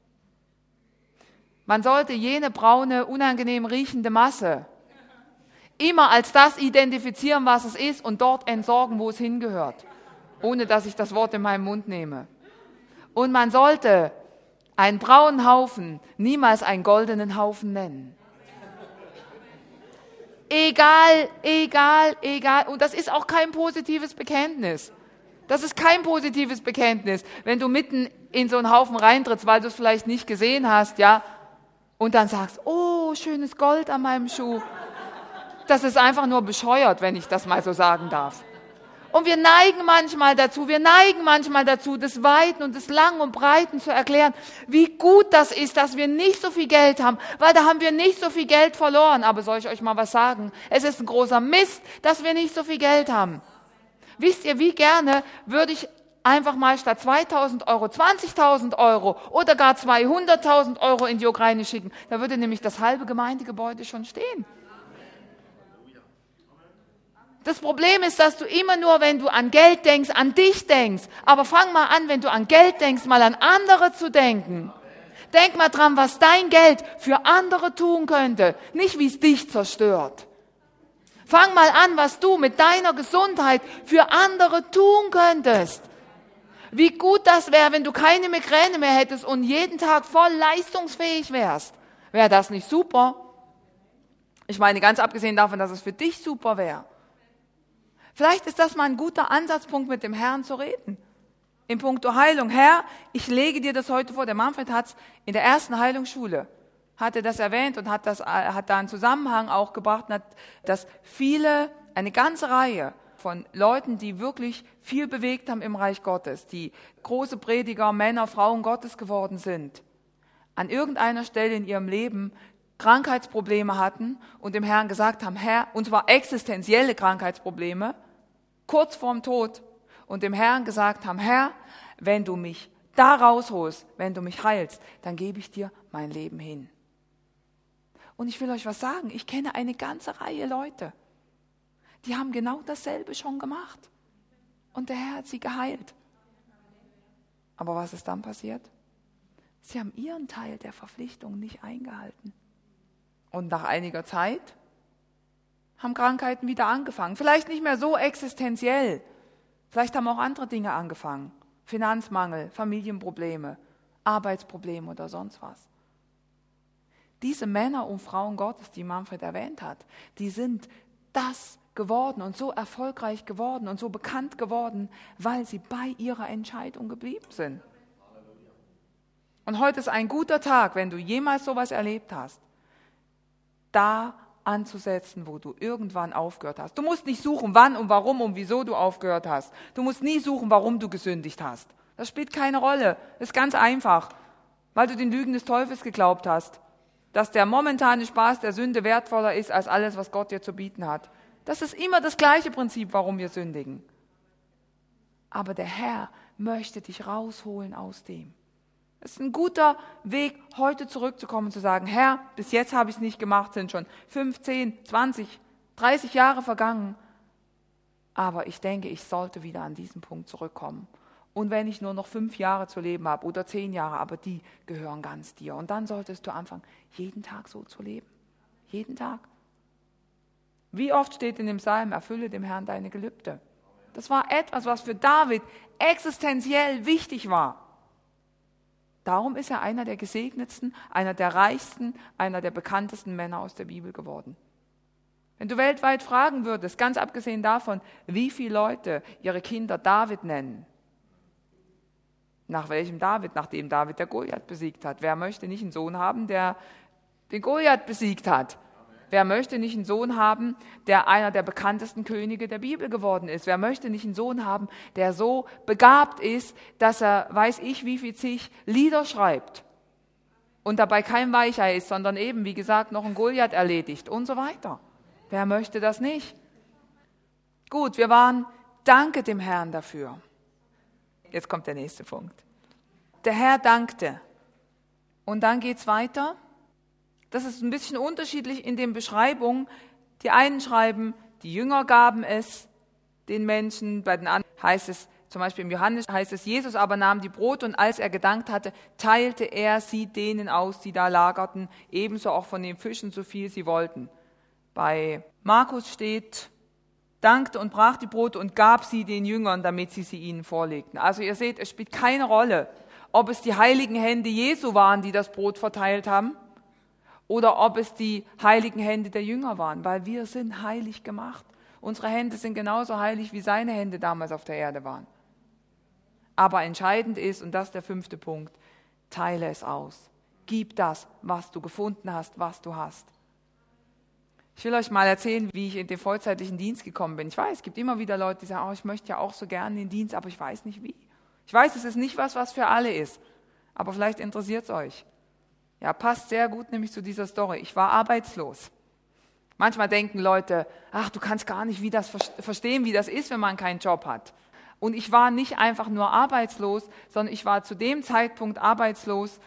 Man sollte jene braune, unangenehm riechende Masse immer als das identifizieren, was es ist und dort entsorgen, wo es hingehört, ohne dass ich das Wort in meinen Mund nehme. Und man sollte einen braunen Haufen niemals einen goldenen Haufen nennen. Egal, egal, egal. Und das ist auch kein positives Bekenntnis. Das ist kein positives Bekenntnis, wenn du mitten in so einen Haufen reintrittst, weil du es vielleicht nicht gesehen hast, ja, und dann sagst, oh, schönes Gold an meinem Schuh. Das ist einfach nur bescheuert, wenn ich das mal so sagen darf. Und wir neigen manchmal dazu, wir neigen manchmal dazu, das Weiten und das Langen und Breiten zu erklären, wie gut das ist, dass wir nicht so viel Geld haben, weil da haben wir nicht so viel Geld verloren. Aber soll ich euch mal was sagen? Es ist ein großer Mist, dass wir nicht so viel Geld haben. Wisst ihr, wie gerne würde ich einfach mal statt zweitausend Euro zwanzigtausend Euro oder gar zweihunderttausend Euro in die Ukraine schicken. Da würde nämlich das halbe Gemeindegebäude schon stehen. Das Problem ist, dass du immer nur, wenn du an Geld denkst, an dich denkst. Aber fang mal an, wenn du an Geld denkst, mal an andere zu denken. Denk mal dran, was dein Geld für andere tun könnte, nicht wie es dich zerstört. Fang mal an, was du mit deiner Gesundheit für andere tun könntest. Wie gut das wäre, wenn du keine Migräne mehr hättest und jeden Tag voll leistungsfähig wärst. Wäre das nicht super? Ich meine, ganz abgesehen davon, dass es für dich super wäre. Vielleicht ist das mal ein guter Ansatzpunkt, mit dem Herrn zu reden. In puncto Heilung. Herr, ich lege dir das heute vor. Der Manfred hat es in der ersten Heilungsschule, hat er das erwähnt und hat, das, hat da einen Zusammenhang auch gebracht, hat, dass viele, eine ganze Reihe von Leuten, die wirklich viel bewegt haben im Reich Gottes, die große Prediger, Männer, Frauen Gottes geworden sind, an irgendeiner Stelle in ihrem Leben Krankheitsprobleme hatten und dem Herrn gesagt haben, Herr, und zwar existenzielle Krankheitsprobleme, kurz vorm Tod, und dem Herrn gesagt haben, Herr, wenn du mich da rausholst, wenn du mich heilst, dann gebe ich dir mein Leben hin. Und ich will euch was sagen, ich kenne eine ganze Reihe Leute, die haben genau dasselbe schon gemacht. Und der Herr hat sie geheilt. Aber was ist dann passiert? Sie haben ihren Teil der Verpflichtung nicht eingehalten. Und nach einiger Zeit haben Krankheiten wieder angefangen. Vielleicht nicht mehr so existenziell. Vielleicht haben auch andere Dinge angefangen. Finanzmangel, Familienprobleme, Arbeitsprobleme oder sonst was. Diese Männer und Frauen Gottes, die Manfred erwähnt hat, die sind das geworden und so erfolgreich geworden und so bekannt geworden, weil sie bei ihrer Entscheidung geblieben sind. Und heute ist ein guter Tag, wenn du jemals sowas erlebt hast, da anzusetzen, wo du irgendwann aufgehört hast. Du musst nicht suchen, wann und warum und wieso du aufgehört hast. Du musst nie suchen, warum du gesündigt hast. Das spielt keine Rolle. Das ist ganz einfach, weil du den Lügen des Teufels geglaubt hast. dass der momentane Spaß der Sünde wertvoller ist als alles, was Gott dir zu bieten hat. Das ist immer das gleiche Prinzip, warum wir sündigen. Aber der Herr möchte dich rausholen aus dem. Es ist ein guter Weg, heute zurückzukommen und zu sagen, Herr, bis jetzt habe ich es nicht gemacht, sind schon fünfzehn, zwanzig, dreißig Jahre vergangen. Aber ich denke, ich sollte wieder an diesen Punkt zurückkommen. Und wenn ich nur noch fünf Jahre zu leben habe oder zehn Jahre, aber die gehören ganz dir. Und dann solltest du anfangen, jeden Tag so zu leben. Jeden Tag. Wie oft steht in dem Psalm, erfülle dem Herrn deine Gelübde. Das war etwas, was für David existenziell wichtig war. Darum ist er einer der gesegnetsten, einer der reichsten, einer der bekanntesten Männer aus der Bibel geworden. Wenn du weltweit fragen würdest, ganz abgesehen davon, wie viele Leute ihre Kinder David nennen, nach welchem David? Nachdem David der Goliath besiegt hat. Wer möchte nicht einen Sohn haben, der den Goliath besiegt hat? Wer möchte nicht einen Sohn haben, der einer der bekanntesten Könige der Bibel geworden ist? Wer möchte nicht einen Sohn haben, der so begabt ist, dass er, weiß ich, wie viel zig Lieder schreibt und dabei kein Weichei ist, sondern eben, wie gesagt, noch einen Goliath erledigt und so weiter? Wer möchte das nicht? Gut, wir waren, danke dem Herrn dafür. Jetzt kommt der nächste Punkt. Der Herr dankte. Und dann geht's weiter. Das ist ein bisschen unterschiedlich in den Beschreibungen. Die einen schreiben, die Jünger gaben es den Menschen. Bei den anderen heißt es, zum Beispiel im Johannes heißt es, Jesus aber nahm die Brote und als er gedankt hatte, teilte er sie denen aus, die da lagerten, ebenso auch von den Fischen, so viel sie wollten. Bei Markus steht, dankte und brach die Brote und gab sie den Jüngern, damit sie sie ihnen vorlegten. Also ihr seht, es spielt keine Rolle, ob es die heiligen Hände Jesu waren, die das Brot verteilt haben, oder ob es die heiligen Hände der Jünger waren, weil wir sind heilig gemacht. Unsere Hände sind genauso heilig, wie seine Hände damals auf der Erde waren. Aber entscheidend ist, und das ist der fünfte Punkt, teile es aus. Gib das, was du gefunden hast, was du hast. Ich will euch mal erzählen, wie ich in den vollzeitlichen Dienst gekommen bin. Ich weiß, es gibt immer wieder Leute, die sagen, oh, ich möchte ja auch so gerne in den Dienst, aber ich weiß nicht wie. Ich weiß, es ist nicht was, was für alle ist, aber vielleicht interessiert es euch. Ja, passt sehr gut nämlich zu dieser Story. Ich war arbeitslos. Manchmal denken Leute, ach, du kannst gar nicht wie das verstehen, wie das ist, wenn man keinen Job hat. Und ich war nicht einfach nur arbeitslos, sondern ich war zu dem Zeitpunkt arbeitslos,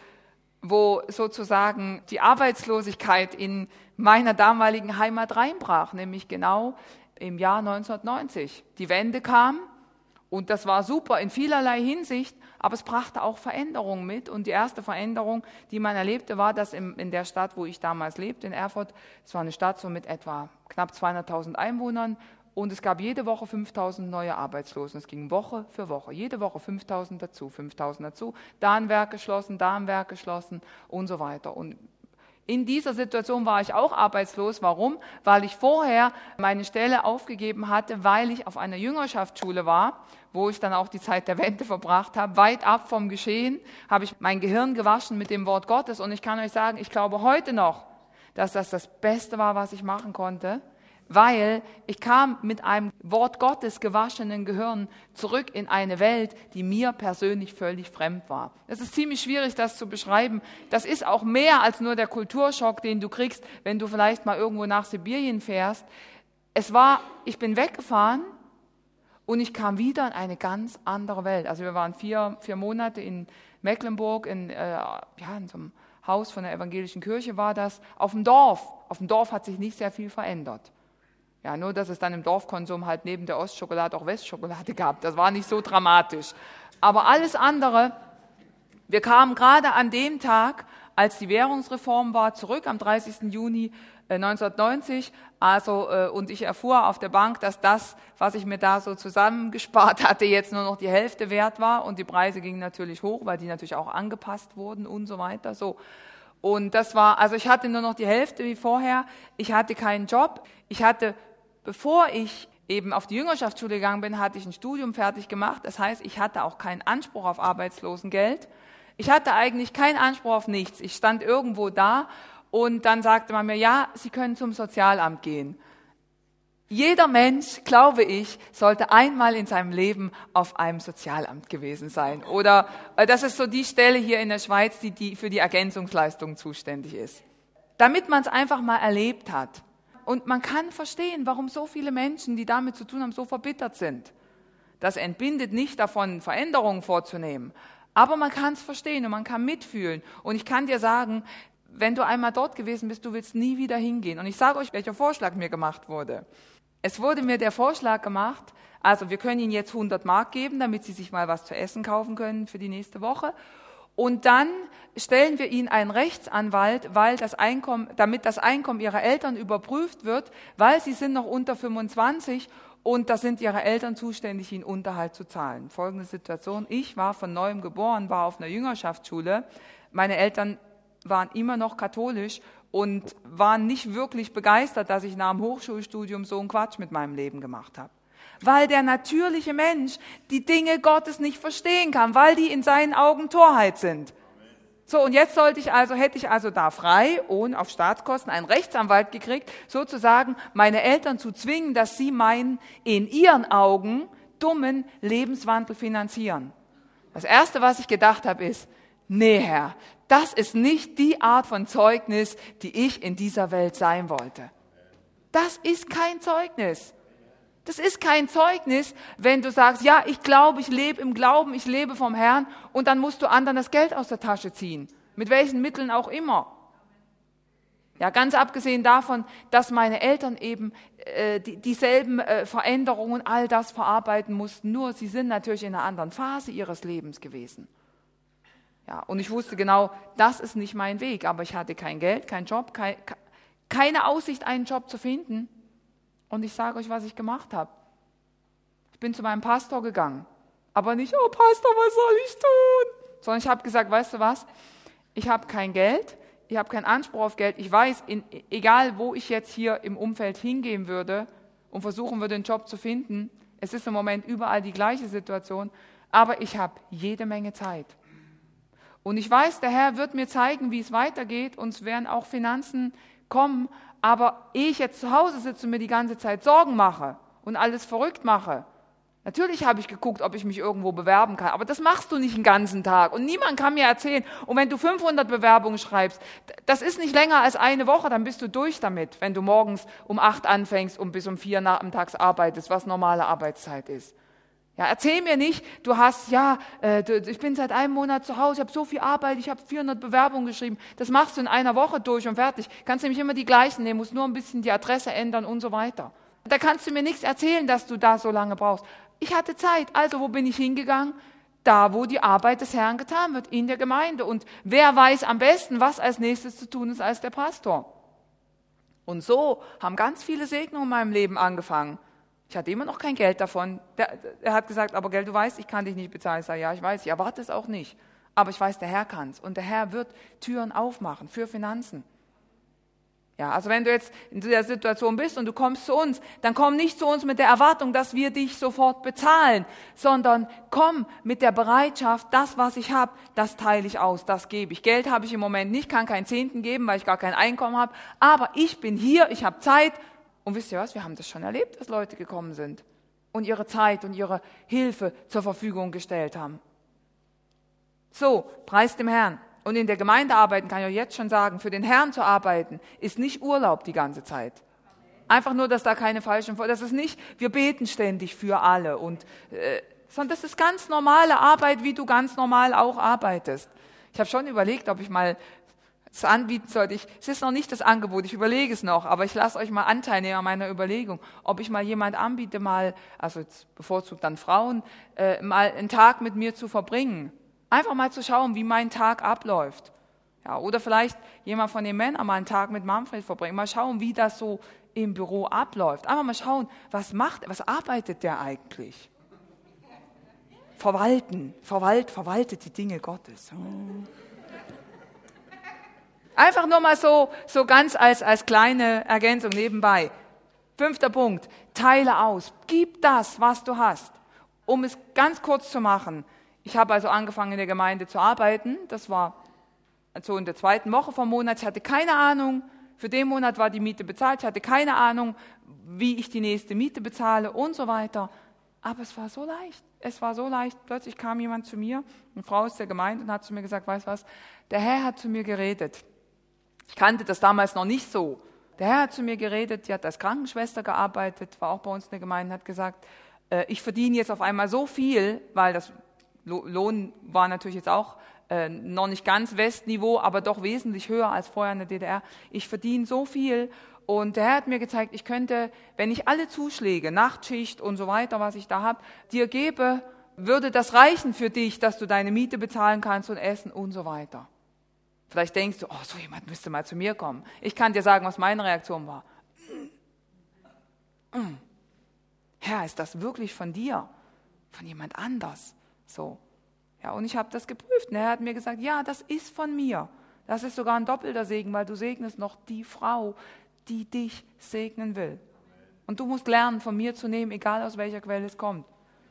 wo sozusagen die Arbeitslosigkeit in meiner damaligen Heimat reinbrach, nämlich genau im Jahr neunzehnhundertneunzig. Die Wende kam und das war super in vielerlei Hinsicht, aber es brachte auch Veränderungen mit. Und die erste Veränderung, die man erlebte, war, dass in, in der Stadt, wo ich damals lebte, in Erfurt, es war eine Stadt so mit etwa knapp zweihunderttausend Einwohnern, und es gab jede Woche fünftausend neue Arbeitslosen. Es ging Woche für Woche, jede Woche fünftausend dazu, fünftausend dazu, da ein Werk geschlossen, da ein Werk geschlossen und so weiter. Und in dieser Situation war ich auch arbeitslos. Warum? Weil ich vorher meine Stelle aufgegeben hatte, weil ich auf einer Jüngerschaftsschule war, wo ich dann auch die Zeit der Wende verbracht habe. Weit ab vom Geschehen habe ich mein Gehirn gewaschen mit dem Wort Gottes. Und ich kann euch sagen, ich glaube heute noch, dass das das Beste war, was ich machen konnte, weil ich kam mit einem Wort Gottes gewaschenen Gehirn zurück in eine Welt, die mir persönlich völlig fremd war. Es ist ziemlich schwierig, das zu beschreiben. Das ist auch mehr als nur der Kulturschock, den du kriegst, wenn du vielleicht mal irgendwo nach Sibirien fährst. Es war, ich bin weggefahren und ich kam wieder in eine ganz andere Welt. Also wir waren vier, vier Monate in Mecklenburg, in, äh, ja, in so einem Haus von der evangelischen Kirche war das, auf dem Dorf. Auf dem Dorf hat sich nicht sehr viel verändert. Ja, nur, dass es dann im Dorfkonsum halt neben der Ostschokolade auch Westschokolade gab. Das war nicht so dramatisch. Aber alles andere, wir kamen gerade an dem Tag, als die Währungsreform war, zurück am dreißigsten Juni neunzehnhundertneunzig. Also, und ich erfuhr auf der Bank, dass das, was ich mir da so zusammengespart hatte, jetzt nur noch die Hälfte wert war. Und die Preise gingen natürlich hoch, weil die natürlich auch angepasst wurden und so weiter. So. Und das war, also ich hatte nur noch die Hälfte wie vorher. Ich hatte keinen Job. Ich hatte, bevor ich eben auf die Jüngerschaftsschule gegangen bin, hatte ich ein Studium fertig gemacht. Das heißt, ich hatte auch keinen Anspruch auf Arbeitslosengeld. Ich hatte eigentlich keinen Anspruch auf nichts. Ich stand irgendwo da und dann sagte man mir, ja, Sie können zum Sozialamt gehen. Jeder Mensch, glaube ich, sollte einmal in seinem Leben auf einem Sozialamt gewesen sein. Oder das ist so die Stelle hier in der Schweiz, die, die für die Ergänzungsleistungen zuständig ist. damit man es einfach mal erlebt hat. Und man kann verstehen, warum so viele Menschen, die damit zu tun haben, so verbittert sind. Das entbindet nicht davon, Veränderungen vorzunehmen. Aber man kann es verstehen und man kann mitfühlen. Und ich kann dir sagen, wenn du einmal dort gewesen bist, du willst nie wieder hingehen. Und ich sage euch, welcher Vorschlag mir gemacht wurde. Es wurde mir der Vorschlag gemacht, also wir können Ihnen jetzt hundert Mark geben, damit Sie sich mal was zu essen kaufen können für die nächste Woche. Und dann stellen wir Ihnen einen Rechtsanwalt, weil das Einkommen, damit das Einkommen Ihrer Eltern überprüft wird, weil Sie sind noch unter fünfundzwanzig und da sind Ihre Eltern zuständig, Ihnen Unterhalt zu zahlen. Folgende Situation, ich war von neuem geboren, war auf einer Jüngerschaftsschule. Meine Eltern waren immer noch katholisch und waren nicht wirklich begeistert, dass ich nach dem Hochschulstudium so einen Quatsch mit meinem Leben gemacht habe. Weil der natürliche Mensch die Dinge Gottes nicht verstehen kann, weil die in seinen Augen Torheit sind. So, und jetzt sollte ich also, hätte ich also da frei, ohne auf Staatskosten, einen Rechtsanwalt gekriegt, sozusagen meine Eltern zu zwingen, dass sie meinen, in ihren Augen, dummen Lebenswandel finanzieren. Das Erste, was ich gedacht habe, ist, nee, Herr, das ist nicht die Art von Zeugnis, die ich in dieser Welt sein wollte. Das ist kein Zeugnis. Das ist kein Zeugnis, wenn du sagst, ja, ich glaube, ich lebe im Glauben, ich lebe vom Herrn und dann musst du anderen das Geld aus der Tasche ziehen. Mit welchen Mitteln auch immer. Ja, ganz abgesehen davon, dass meine Eltern eben äh, die, dieselben äh, Veränderungen, all das verarbeiten mussten, nur sie sind natürlich in einer anderen Phase ihres Lebens gewesen. Ja, und ich wusste genau, das ist nicht mein Weg, aber ich hatte kein Geld, keinen Job, kein, keine Aussicht, einen Job zu finden. Und ich sage euch, was ich gemacht habe. Ich bin zu meinem Pastor gegangen. Aber nicht, oh Pastor, was soll ich tun? Sondern ich habe gesagt, weißt du was? Ich habe kein Geld, ich habe keinen Anspruch auf Geld. Ich weiß, in, egal wo ich jetzt hier im Umfeld hingehen würde und versuchen würde, einen Job zu finden, es ist im Moment überall die gleiche Situation, aber ich habe jede Menge Zeit. Und ich weiß, der Herr wird mir zeigen, wie es weitergeht. Uns werden auch Finanzen kommen. Aber ehe ich jetzt zu Hause sitze und mir die ganze Zeit Sorgen mache und alles verrückt mache, natürlich habe ich geguckt, ob ich mich irgendwo bewerben kann, aber das machst du nicht den ganzen Tag und niemand kann mir erzählen, und wenn du fünfhundert Bewerbungen schreibst, das ist nicht länger als eine Woche, dann bist du durch damit, wenn du morgens um acht anfängst und bis um vier nachmittags arbeitest, was normale Arbeitszeit ist. Ja, erzähl mir nicht, du hast, ja, äh, du, ich bin seit einem Monat zu Hause, ich habe so viel Arbeit, ich habe vierhundert Bewerbungen geschrieben. Das machst du in einer Woche durch und fertig. Kannst nämlich immer die gleichen nehmen, musst nur ein bisschen die Adresse ändern und so weiter. Da kannst du mir nichts erzählen, dass du da so lange brauchst. Ich hatte Zeit, also wo bin ich hingegangen? Da, wo die Arbeit des Herrn getan wird, in der Gemeinde. Und wer weiß am besten, was als nächstes zu tun ist, als der Pastor? Und so haben ganz viele Segnungen in meinem Leben angefangen. Ich hatte immer noch kein Geld davon. Der, er hat gesagt, aber Geld, du weißt, ich kann dich nicht bezahlen. Ich sage, ja, ich weiß, ich erwarte es auch nicht. Aber ich weiß, der Herr kann es. Und der Herr wird Türen aufmachen für Finanzen. Ja, also wenn du jetzt in der Situation bist und du kommst zu uns, dann komm nicht zu uns mit der Erwartung, dass wir dich sofort bezahlen, sondern komm mit der Bereitschaft, das, was ich habe, das teile ich aus, das gebe ich. Geld habe ich im Moment nicht, kann keinen Zehnten geben, weil ich gar kein Einkommen habe. Aber ich bin hier, ich habe Zeit. Und wisst ihr was, wir haben das schon erlebt, dass Leute gekommen sind und ihre Zeit und ihre Hilfe zur Verfügung gestellt haben. So, preist dem Herrn. Und in der Gemeinde arbeiten, kann ich euch jetzt schon sagen, für den Herrn zu arbeiten, ist nicht Urlaub die ganze Zeit. Einfach nur, dass da keine falschen, das ist nicht, wir beten ständig für alle, und, äh, sondern das ist ganz normale Arbeit, wie du ganz normal auch arbeitest. Ich habe schon überlegt, ob ich mal das anbieten sollte. Ich, es ist noch nicht das Angebot, ich überlege es noch, aber ich lasse euch mal Anteil nehmen an meiner Überlegung, ob ich mal jemand anbiete, mal, also jetzt bevorzugt dann Frauen, äh, mal einen Tag mit mir zu verbringen. Einfach mal zu schauen, wie mein Tag abläuft. Ja, oder vielleicht jemand von den Männern mal einen Tag mit Manfred verbringen. Mal schauen, wie das so im Büro abläuft. Einfach mal schauen, was macht, was arbeitet der eigentlich? Verwalten, verwalt, verwaltet die Dinge Gottes. Einfach nur mal so, so ganz als, als kleine Ergänzung nebenbei. Fünfter Punkt, teile aus. Gib das, was du hast. Um es ganz kurz zu machen. Ich habe also angefangen, in der Gemeinde zu arbeiten. Das war so in der zweiten Woche vom Monat. Ich hatte keine Ahnung, für den Monat war die Miete bezahlt. Ich hatte keine Ahnung, wie ich die nächste Miete bezahle und so weiter. Aber es war so leicht. Es war so leicht. Plötzlich kam jemand zu mir, eine Frau aus der Gemeinde, und hat zu mir gesagt, weißt du was, der Herr hat zu mir geredet. Ich kannte das damals noch nicht so. Der Herr hat zu mir geredet, die hat als Krankenschwester gearbeitet, war auch bei uns in der Gemeinde, hat gesagt, äh, ich verdiene jetzt auf einmal so viel, weil das Lohn war natürlich jetzt auch äh, noch nicht ganz Westniveau, aber doch wesentlich höher als vorher in der D D R. Ich verdiene so viel und der Herr hat mir gezeigt, ich könnte, wenn ich alle Zuschläge, Nachtschicht und so weiter, was ich da habe, dir gebe, würde das reichen für dich, dass du deine Miete bezahlen kannst und Essen und so weiter. Vielleicht denkst du, oh, so jemand müsste mal zu mir kommen. Ich kann dir sagen, was meine Reaktion war. Herr, ist das wirklich von dir? Von jemand anders? So. Ja, und ich habe das geprüft. Und er hat mir gesagt, ja, das ist von mir. Das ist sogar ein doppelter Segen, weil du segnest noch die Frau, die dich segnen will. Und du musst lernen, von mir zu nehmen, egal aus welcher Quelle es kommt.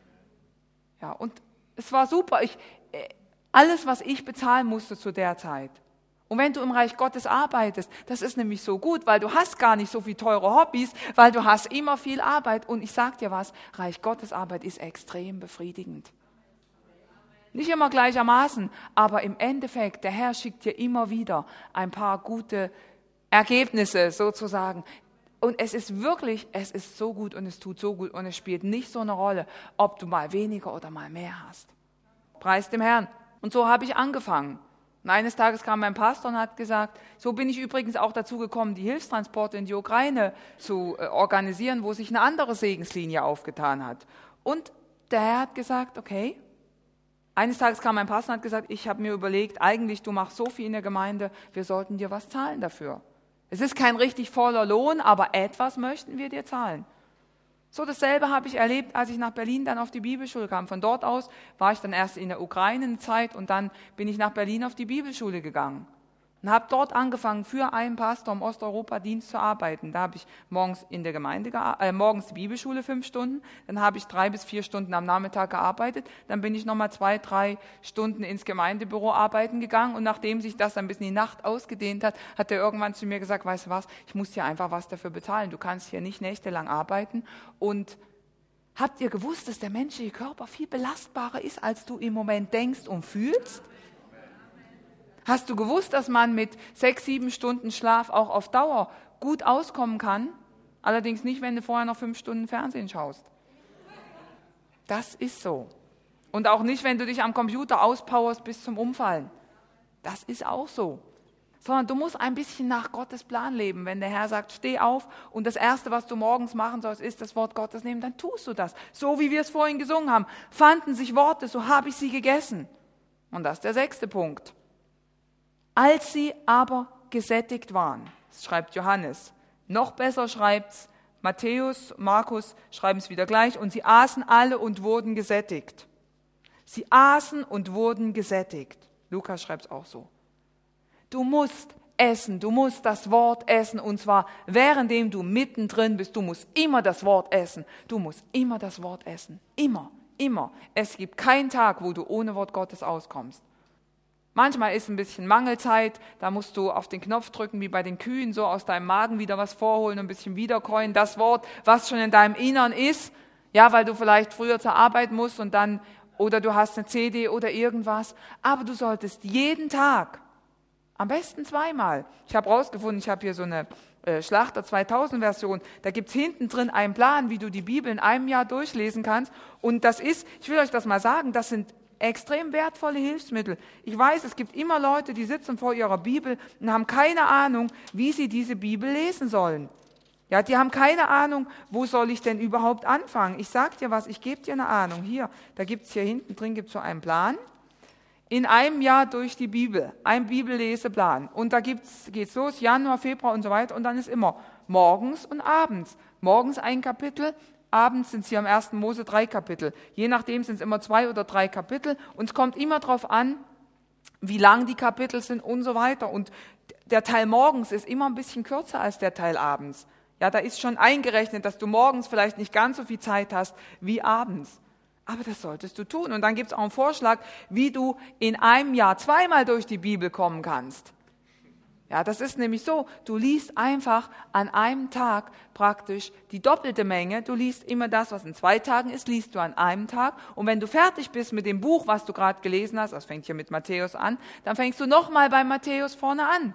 Ja, und es war super. Ich, alles, was ich bezahlen musste zu der Zeit. Und wenn du im Reich Gottes arbeitest, das ist nämlich so gut, weil du hast gar nicht so viel teure Hobbys, weil du hast immer viel Arbeit. Und ich sag dir was, Reich Gottes Arbeit ist extrem befriedigend. Nicht immer gleichermaßen, aber im Endeffekt, der Herr schickt dir immer wieder ein paar gute Ergebnisse sozusagen. Und es ist wirklich, es ist so gut und es tut so gut und es spielt nicht so eine Rolle, ob du mal weniger oder mal mehr hast. Preis dem Herrn. Und so habe ich angefangen. Und eines Tages kam mein Pastor und hat gesagt, so bin ich übrigens auch dazu gekommen, die Hilfstransporte in die Ukraine zu äh, organisieren, wo sich eine andere Segenslinie aufgetan hat. Und der Herr hat gesagt, okay, eines Tages kam mein Pastor und hat gesagt, ich habe mir überlegt, eigentlich du machst so viel in der Gemeinde, wir sollten dir was zahlen dafür. Es ist kein richtig voller Lohn, aber etwas möchten wir dir zahlen. So dasselbe habe ich erlebt, als ich nach Berlin dann auf die Bibelschule kam. Von dort aus war ich dann erst in der Ukraine eine Zeit und dann bin ich nach Berlin auf die Bibelschule gegangen. Und habe dort angefangen, für einen Pastor im Osteuropa-Dienst zu arbeiten. Da habe ich morgens in der Gemeinde, äh, morgens die Bibelschule fünf Stunden, dann habe ich drei bis vier Stunden am Nachmittag gearbeitet, dann bin ich nochmal zwei, drei Stunden ins Gemeindebüro arbeiten gegangen und nachdem sich das ein bisschen die Nacht ausgedehnt hat, hat er irgendwann zu mir gesagt, weißt du was, ich muss dir einfach was dafür bezahlen, du kannst hier nicht nächtelang arbeiten. Und habt ihr gewusst, dass der menschliche Körper viel belastbarer ist, als du im Moment denkst und fühlst? Hast du gewusst, dass man mit sechs, sieben Stunden Schlaf auch auf Dauer gut auskommen kann? Allerdings nicht, wenn du vorher noch fünf Stunden Fernsehen schaust. Das ist so. Und auch nicht, wenn du dich am Computer auspowerst bis zum Umfallen. Das ist auch so. Sondern du musst ein bisschen nach Gottes Plan leben. Wenn der Herr sagt, steh auf und das Erste, was du morgens machen sollst, ist das Wort Gottes nehmen, dann tust du das. So wie wir es vorhin gesungen haben. Fanden sich Worte, so habe ich sie gegessen. Und das ist der sechste Punkt. Als sie aber gesättigt waren, das schreibt Johannes, noch besser schreibt's Matthäus, Markus schreiben es wieder gleich, und sie aßen alle und wurden gesättigt. Sie aßen und wurden gesättigt. Lukas schreibt es auch so. Du musst essen, du musst das Wort essen, und zwar währenddem du mittendrin bist. Du musst immer das Wort essen. Du musst immer das Wort essen. Immer, immer. Es gibt keinen Tag, wo du ohne Wort Gottes auskommst. Manchmal ist ein bisschen Mangelzeit, da musst du auf den Knopf drücken, wie bei den Kühen, so aus deinem Magen wieder was vorholen, ein bisschen wiederkäuen. Das Wort, was schon in deinem Innern ist, ja, weil du vielleicht früher zur Arbeit musst und dann, oder du hast eine C D oder irgendwas. Aber du solltest jeden Tag, am besten zweimal. Ich habe rausgefunden, ich habe hier so eine äh, Schlachter zweitausend Version, da gibt's hinten drin einen Plan, wie du die Bibel in einem Jahr durchlesen kannst. Und das ist, ich will euch das mal sagen, das sind extrem wertvolle Hilfsmittel. Ich weiß, es gibt immer Leute, die sitzen vor ihrer Bibel und haben keine Ahnung, wie sie diese Bibel lesen sollen. Ja, die haben keine Ahnung, wo soll ich denn überhaupt anfangen. Ich sag dir was, ich gebe dir eine Ahnung. Hier, da gibt's hier hinten drin gibt's so einen Plan. In einem Jahr durch die Bibel, ein Bibelleseplan. Und da gibt's, geht's los, Januar, Februar und so weiter. Und dann ist immer morgens und abends. Morgens ein Kapitel, abends sind es hier am ersten Mose drei Kapitel. Je nachdem sind es immer zwei oder drei Kapitel. Und es kommt immer darauf an, wie lang die Kapitel sind und so weiter. Und der Teil morgens ist immer ein bisschen kürzer als der Teil abends. Ja, da ist schon eingerechnet, dass du morgens vielleicht nicht ganz so viel Zeit hast wie abends. Aber das solltest du tun. Und dann gibt es auch einen Vorschlag, wie du in einem Jahr zweimal durch die Bibel kommen kannst. Ja, das ist nämlich so, du liest einfach an einem Tag praktisch die doppelte Menge. Du liest immer das, was in zwei Tagen ist, liest du an einem Tag. Und wenn du fertig bist mit dem Buch, was du gerade gelesen hast, das fängt hier mit Matthäus an, dann fängst du nochmal bei Matthäus vorne an.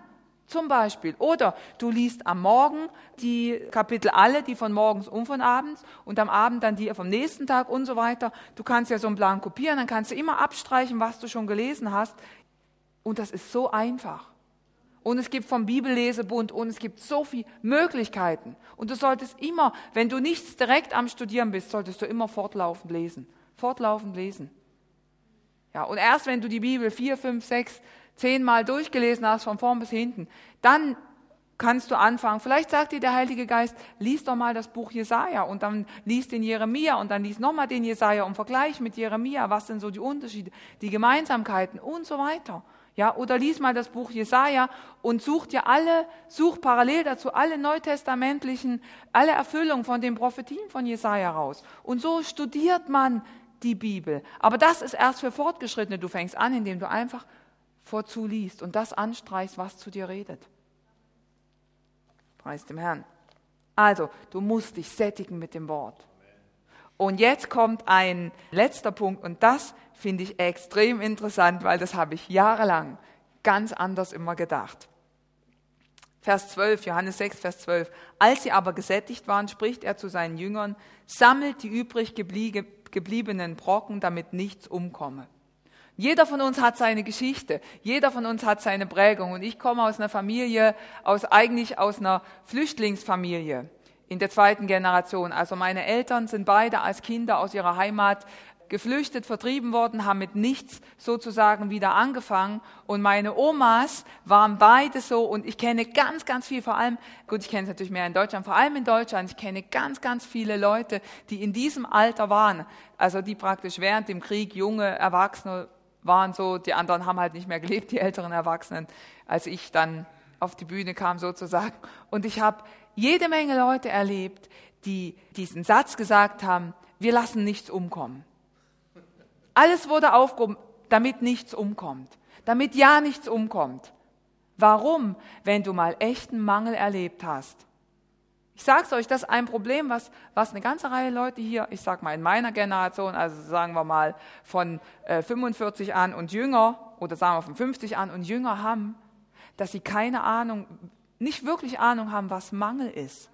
Zum Beispiel. Oder du liest am Morgen die Kapitel alle, die von morgens und von abends und am Abend dann die vom nächsten Tag und so weiter. Du kannst ja so einen Plan kopieren, dann kannst du immer abstreichen, was du schon gelesen hast. Und das ist so einfach. Und es gibt vom Bibellesebund und es gibt so viele Möglichkeiten. Und du solltest immer, wenn du nichts direkt am Studieren bist, solltest du immer fortlaufend lesen. Fortlaufend lesen. Ja, und erst wenn du die Bibel vier, fünf, sechs, zehnmal durchgelesen hast, von vorn bis hinten, dann kannst du anfangen. Vielleicht sagt dir der Heilige Geist, lies doch mal das Buch Jesaja und dann lies den Jeremia und dann lies nochmal den Jesaja und vergleich mit Jeremia, was sind so die Unterschiede, die Gemeinsamkeiten und so weiter. Ja, oder lies mal das Buch Jesaja und such dir alle, such parallel dazu alle neutestamentlichen, alle Erfüllungen von den Prophetien von Jesaja raus. Und so studiert man die Bibel. Aber das ist erst für Fortgeschrittene. Du fängst an, indem du einfach vorzu liest und das anstreichst, was zu dir redet. Preis dem Herrn. Also, du musst dich sättigen mit dem Wort. Und jetzt kommt ein letzter Punkt und das finde ich extrem interessant, weil das habe ich jahrelang ganz anders immer gedacht. Vers zwölf, Johannes sechs, Vers zwölf. Als sie aber gesättigt waren, spricht er zu seinen Jüngern, sammelt die übrig gebliebenen Brocken, damit nichts umkomme. Jeder von uns hat seine Geschichte, jeder von uns hat seine Prägung. Und ich komme aus einer Familie, aus eigentlich aus einer Flüchtlingsfamilie in der zweiten Generation. Also meine Eltern sind beide als Kinder aus ihrer Heimat geflüchtet, vertrieben worden, haben mit nichts sozusagen wieder angefangen. Und meine Omas waren beide so. Und ich kenne ganz, ganz viel, vor allem, gut, ich kenne es natürlich mehr in Deutschland, vor allem in Deutschland, ich kenne ganz, ganz viele Leute, die in diesem Alter waren. Also die praktisch während dem Krieg junge Erwachsene waren so, die anderen haben halt nicht mehr gelebt, die älteren Erwachsenen, als ich dann auf die Bühne kam sozusagen. Und ich habe jede Menge Leute erlebt, die diesen Satz gesagt haben, wir lassen nichts umkommen. Alles wurde aufgehoben, damit nichts umkommt, damit ja nichts umkommt. Warum? Wenn du mal echten Mangel erlebt hast. Ich sage es euch, das ist ein Problem, was, was eine ganze Reihe Leute hier, ich sage mal in meiner Generation, also sagen wir mal von äh, fünfundvierzig an und jünger, oder sagen wir von fünfzig an und jünger haben, dass sie keine Ahnung, nicht wirklich Ahnung haben, was Mangel ist.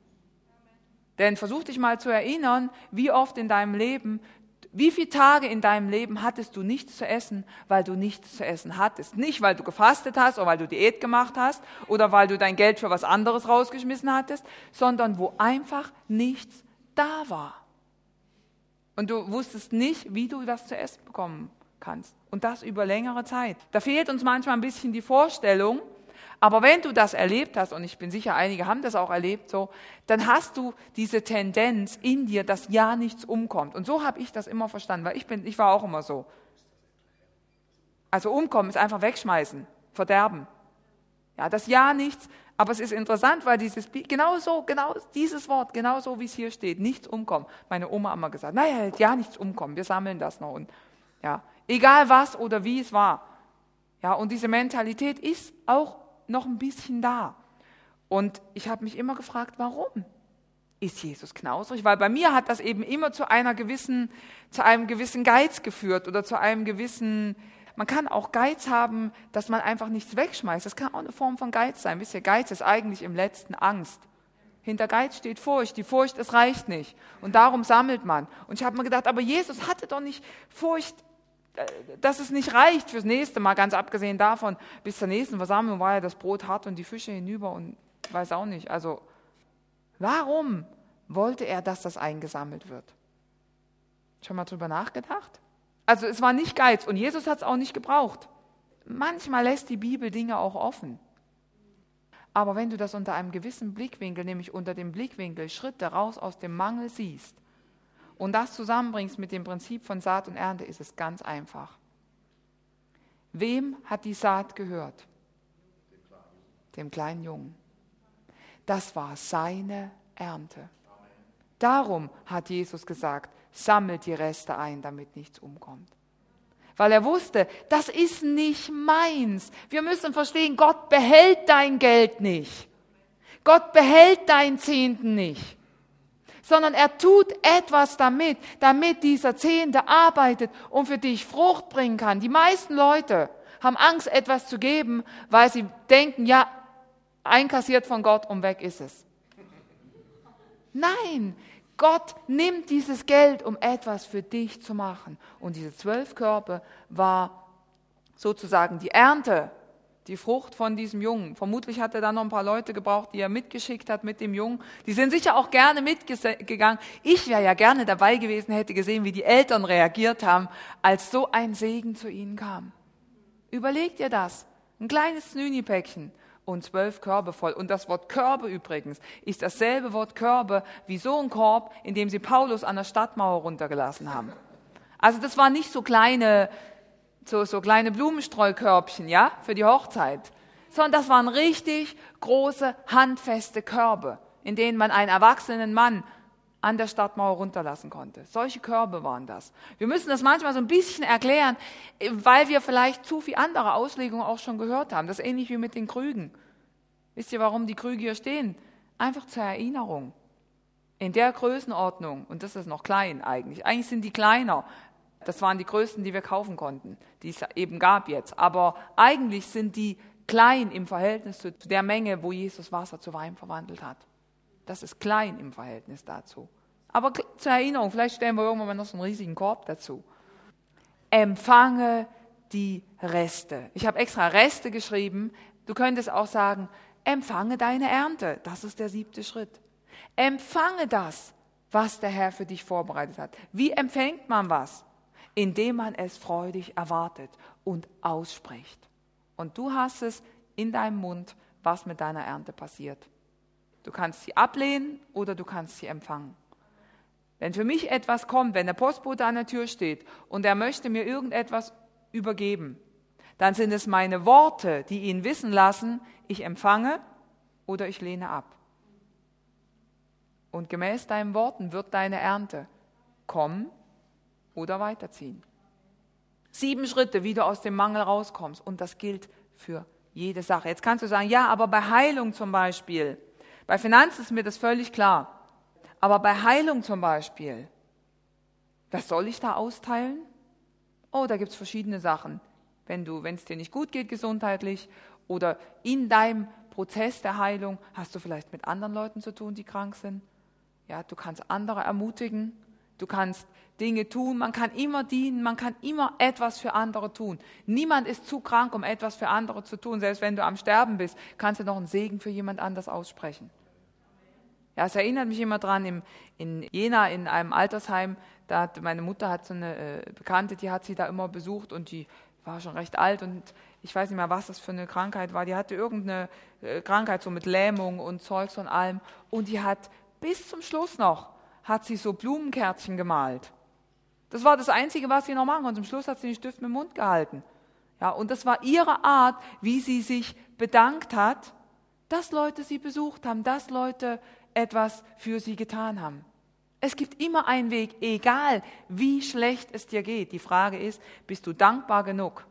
Denn versuch dich mal zu erinnern, wie oft in deinem Leben, wie viele Tage in deinem Leben hattest du nichts zu essen, weil du nichts zu essen hattest. Nicht, weil du gefastet hast oder weil du Diät gemacht hast oder weil du dein Geld für was anderes rausgeschmissen hattest, sondern wo einfach nichts da war. Und du wusstest nicht, wie du was zu essen bekommen kannst. Und das über längere Zeit. Da fehlt uns manchmal ein bisschen die Vorstellung, aber wenn du das erlebt hast, und ich bin sicher, einige haben das auch erlebt, so, dann hast du diese Tendenz in dir, dass ja nichts umkommt. Und so habe ich das immer verstanden, weil ich bin, ich war auch immer so. Also umkommen ist einfach wegschmeißen, verderben. Ja, das ja nichts, aber es ist interessant, weil dieses, genau so, genau dieses Wort, genau so wie es hier steht, nichts umkommen. Meine Oma hat immer gesagt, naja, ja nichts umkommen, wir sammeln das noch. Und ja, egal was oder wie es war. Ja, und diese Mentalität ist auch noch ein bisschen da. Und ich habe mich immer gefragt, warum ist Jesus knauserig? Weil bei mir hat das eben immer zu einer gewissen, zu einem gewissen Geiz geführt oder zu einem gewissen, man kann auch Geiz haben, dass man einfach nichts wegschmeißt. Das kann auch eine Form von Geiz sein. Wisst ihr, Geiz ist eigentlich im letzten Angst. Hinter Geiz steht Furcht. Die Furcht, es reicht nicht. Und darum sammelt man. Und ich habe mir gedacht, aber Jesus hatte doch nicht Furcht, dass es nicht reicht fürs nächste Mal, ganz abgesehen davon, bis zur nächsten Versammlung war ja das Brot hart und die Fische hinüber und weiß auch nicht. Also, warum wollte er, dass das eingesammelt wird? Schon mal drüber nachgedacht? Also, es war nicht Geiz und Jesus hat es auch nicht gebraucht. Manchmal lässt die Bibel Dinge auch offen. Aber wenn du das unter einem gewissen Blickwinkel, nämlich unter dem Blickwinkel Schritte raus aus dem Mangel siehst, und das zusammenbringst mit dem Prinzip von Saat und Ernte, ist es ganz einfach. Wem hat die Saat gehört? Dem kleinen Jungen. Das war seine Ernte. Darum hat Jesus gesagt, sammelt die Reste ein, damit nichts umkommt. Weil er wusste, das ist nicht meins. Wir müssen verstehen, Gott behält dein Geld nicht. Gott behält deinen Zehnten nicht. Sondern er tut etwas damit, damit dieser Zehnte arbeitet und für dich Frucht bringen kann. Die meisten Leute haben Angst, etwas zu geben, weil sie denken, ja, einkassiert von Gott und weg ist es. Nein, Gott nimmt dieses Geld, um etwas für dich zu machen. Und diese zwölf Körbe war sozusagen die Ernte, die Frucht von diesem Jungen. Vermutlich hat er dann noch ein paar Leute gebraucht, die er mitgeschickt hat mit dem Jungen. Die sind sicher auch gerne mitgegangen. Ich wäre ja gerne dabei gewesen, hätte gesehen, wie die Eltern reagiert haben, als so ein Segen zu ihnen kam. Überleg dir das. Ein kleines Snüni-Päckchen und zwölf Körbe voll. Und das Wort Körbe übrigens ist dasselbe Wort Körbe wie so ein Korb, in dem sie Paulus an der Stadtmauer runtergelassen haben. Also das waren nicht so kleine, so, so kleine Blumenstreukörbchen, ja, für die Hochzeit, sondern das waren richtig große, handfeste Körbe, in denen man einen erwachsenen Mann an der Stadtmauer runterlassen konnte. Solche Körbe waren das. Wir müssen das manchmal so ein bisschen erklären, weil wir vielleicht zu viel andere Auslegungen auch schon gehört haben. Das ist ähnlich wie mit den Krügen. Wisst ihr, warum die Krüge hier stehen? Einfach zur Erinnerung. In der Größenordnung, und das ist noch klein eigentlich, eigentlich sind die kleiner. Das waren die größten, die wir kaufen konnten, die es eben gab jetzt. Aber eigentlich sind die klein im Verhältnis zu der Menge, wo Jesus Wasser zu Wein verwandelt hat. Das ist klein im Verhältnis dazu. Aber zur Erinnerung, vielleicht stellen wir irgendwann mal noch so einen riesigen Korb dazu. Empfange die Reste. Ich habe extra Reste geschrieben. Du könntest auch sagen, empfange deine Ernte. Das ist der siebte Schritt. Empfange das, was der Herr für dich vorbereitet hat. Wie empfängt man was? Indem man es freudig erwartet und ausspricht. Und du hast es in deinem Mund, was mit deiner Ernte passiert. Du kannst sie ablehnen oder du kannst sie empfangen. Wenn für mich etwas kommt, wenn der Postbote an der Tür steht und er möchte mir irgendetwas übergeben, dann sind es meine Worte, die ihn wissen lassen, ich empfange oder ich lehne ab. Und gemäß deinen Worten wird deine Ernte kommen oder weiterziehen. Sieben Schritte, wie du aus dem Mangel rauskommst. Und das gilt für jede Sache. Jetzt kannst du sagen, ja, aber bei Heilung zum Beispiel, bei Finanzen ist mir das völlig klar. Aber bei Heilung zum Beispiel, was soll ich da austeilen? Oh, da gibt es verschiedene Sachen. Wenn du, wenn es dir nicht gut geht gesundheitlich oder in deinem Prozess der Heilung hast du vielleicht mit anderen Leuten zu tun, die krank sind. Ja, du kannst andere ermutigen. Du kannst Dinge tun, man kann immer dienen, man kann immer etwas für andere tun. Niemand ist zu krank, um etwas für andere zu tun. Selbst wenn du am Sterben bist, kannst du noch einen Segen für jemand anders aussprechen. Ja, es erinnert mich immer dran, im, in Jena in einem Altersheim, da hat, meine Mutter hat so eine äh, Bekannte, die hat sie da immer besucht und die war schon recht alt und ich weiß nicht mehr, was das für eine Krankheit war. Die hatte irgendeine äh, Krankheit so mit Lähmung und Zeugs und allem und die hat bis zum Schluss noch, hat sie so Blumenkärtchen gemalt. Das war das Einzige, was sie noch machen konnte. Zum Schluss hat sie den Stift mit dem Mund gehalten. Ja, und das war ihre Art, wie sie sich bedankt hat, dass Leute sie besucht haben, dass Leute etwas für sie getan haben. Es gibt immer einen Weg, egal wie schlecht es dir geht. Die Frage ist, bist du dankbar genug?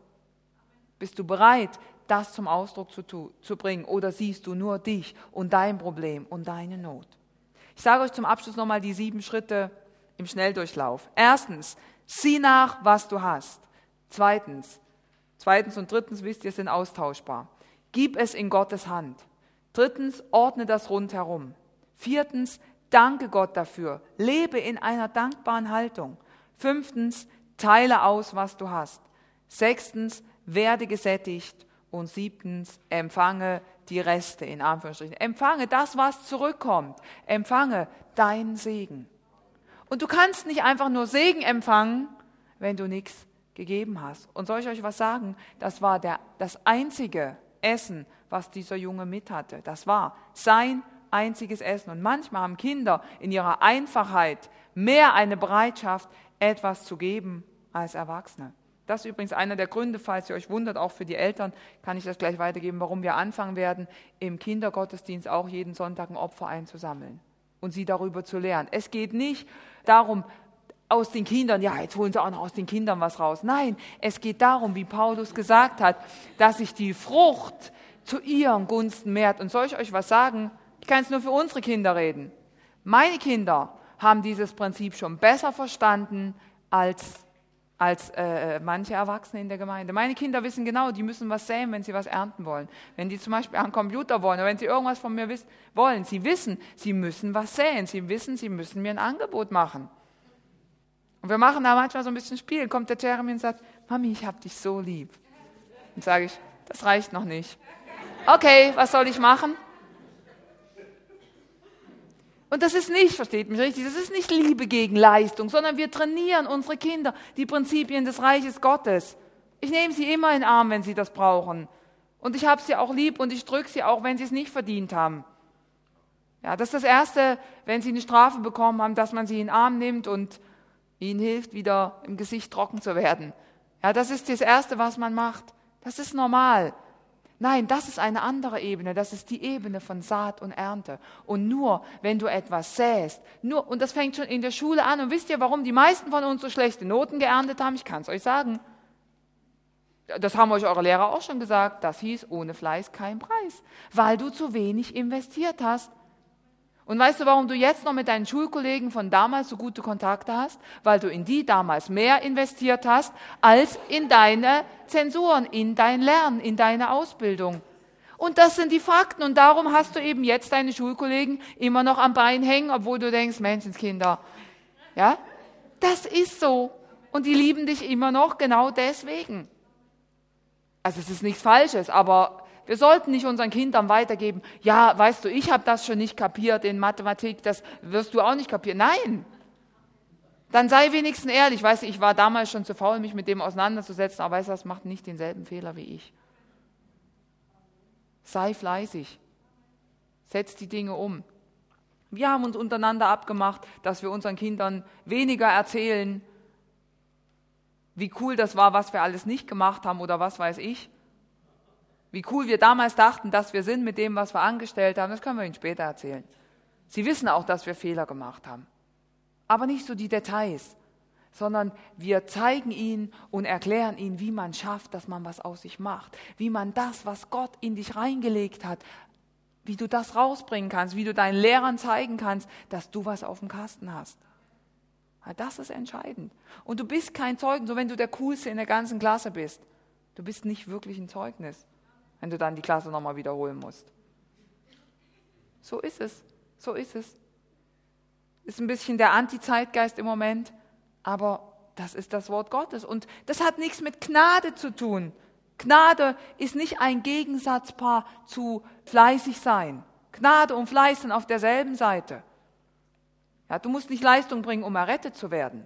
Bist du bereit, das zum Ausdruck zu, tu, zu bringen? Oder siehst du nur dich und dein Problem und deine Not? Ich sage euch zum Abschluss nochmal die sieben Schritte im Schnelldurchlauf. Erstens, sieh nach, was du hast. Zweitens, zweitens und drittens, wisst ihr, sind austauschbar. Gib es in Gottes Hand. Drittens, ordne das rundherum. Viertens, danke Gott dafür. Lebe in einer dankbaren Haltung. Fünftens, teile aus, was du hast. Sechstens, werde gesättigt. Und siebtens, empfange die Reste, in Anführungsstrichen. Empfange das, was zurückkommt. Empfange deinen Segen. Und du kannst nicht einfach nur Segen empfangen, wenn du nichts gegeben hast. Und soll ich euch was sagen? Das war der, das einzige Essen, was dieser Junge mit hatte. Das war sein einziges Essen. Und manchmal haben Kinder in ihrer Einfachheit mehr eine Bereitschaft, etwas zu geben als Erwachsene. Das ist übrigens einer der Gründe, falls ihr euch wundert, auch für die Eltern, kann ich das gleich weitergeben, warum wir anfangen werden, im Kindergottesdienst auch jeden Sonntag ein Opfer einzusammeln und sie darüber zu lernen. Es geht nicht darum, aus den Kindern, ja, jetzt holen sie auch noch aus den Kindern was raus. Nein, es geht darum, wie Paulus gesagt hat, dass sich die Frucht zu ihren Gunsten mehrt. Und soll ich euch was sagen? Ich kann es nur für unsere Kinder reden. Meine Kinder haben dieses Prinzip schon besser verstanden als als äh, manche Erwachsene in der Gemeinde. Meine Kinder wissen genau, die müssen was säen, wenn sie was ernten wollen. Wenn die zum Beispiel einen Computer wollen oder wenn sie irgendwas von mir wissen, wollen, sie wissen, sie müssen was säen. Sie wissen, sie müssen mir ein Angebot machen. Und wir machen da manchmal so ein bisschen Spiel. Kommt der Jeremy und sagt, Mami, ich hab dich so lieb. Und sage ich, das reicht noch nicht. Okay, was soll ich machen? Und das ist nicht, versteht mich richtig, das ist nicht Liebe gegen Leistung, sondern wir trainieren unsere Kinder die Prinzipien des Reiches Gottes. Ich nehme sie immer in den Arm, wenn sie das brauchen. Und ich habe sie auch lieb und ich drücke sie auch, wenn sie es nicht verdient haben. Ja, das ist das Erste, wenn sie eine Strafe bekommen haben, dass man sie in den Arm nimmt und ihnen hilft, wieder im Gesicht trocken zu werden. Ja, das ist das Erste, was man macht. Das ist normal. Nein, das ist eine andere Ebene, das ist die Ebene von Saat und Ernte. Und nur, wenn du etwas säst, nur, und das fängt schon in der Schule an, und wisst ihr, warum die meisten von uns so schlechte Noten geerntet haben? Ich kann es euch sagen. Das haben euch eure Lehrer auch schon gesagt, das hieß, ohne Fleiß kein Preis, weil du zu wenig investiert hast. Und weißt du, warum du jetzt noch mit deinen Schulkollegen von damals so gute Kontakte hast? Weil du in die damals mehr investiert hast, als in deine Zensuren, in dein Lernen, in deine Ausbildung. Und das sind die Fakten. Und darum hast du eben jetzt deine Schulkollegen immer noch am Bein hängen, obwohl du denkst, Menschenskinder. Ja? Das ist so. Und die lieben dich immer noch genau deswegen. Also es ist nichts Falsches, aber wir sollten nicht unseren Kindern weitergeben, ja, weißt du, ich habe das schon nicht kapiert in Mathematik, das wirst du auch nicht kapieren. Nein, dann sei wenigstens ehrlich. Weißt du, ich war damals schon zu faul, mich mit dem auseinanderzusetzen, aber weißt du, das macht nicht denselben Fehler wie ich. Sei fleißig, setz die Dinge um. Wir haben uns untereinander abgemacht, dass wir unseren Kindern weniger erzählen, wie cool das war, was wir alles nicht gemacht haben oder was weiß ich. Wie cool wir damals dachten, dass wir sind mit dem, was wir angestellt haben, das können wir Ihnen später erzählen. Sie wissen auch, dass wir Fehler gemacht haben. Aber nicht so die Details, sondern wir zeigen ihnen und erklären ihnen, wie man schafft, dass man was aus sich macht. Wie man das, was Gott in dich reingelegt hat, wie du das rausbringen kannst, wie du deinen Lehrern zeigen kannst, dass du was auf dem Kasten hast. Das ist entscheidend. Und du bist kein Zeugnis, so wenn du der Coolste in der ganzen Klasse bist. Du bist nicht wirklich ein Zeugnis, wenn du dann die Klasse nochmal wiederholen musst. So ist es, so ist es. Ist ein bisschen der Anti-Zeitgeist im Moment, aber das ist das Wort Gottes. Und das hat nichts mit Gnade zu tun. Gnade ist nicht ein Gegensatzpaar zu fleißig sein. Gnade und Fleiß sind auf derselben Seite. Ja, du musst nicht Leistung bringen, um errettet zu werden.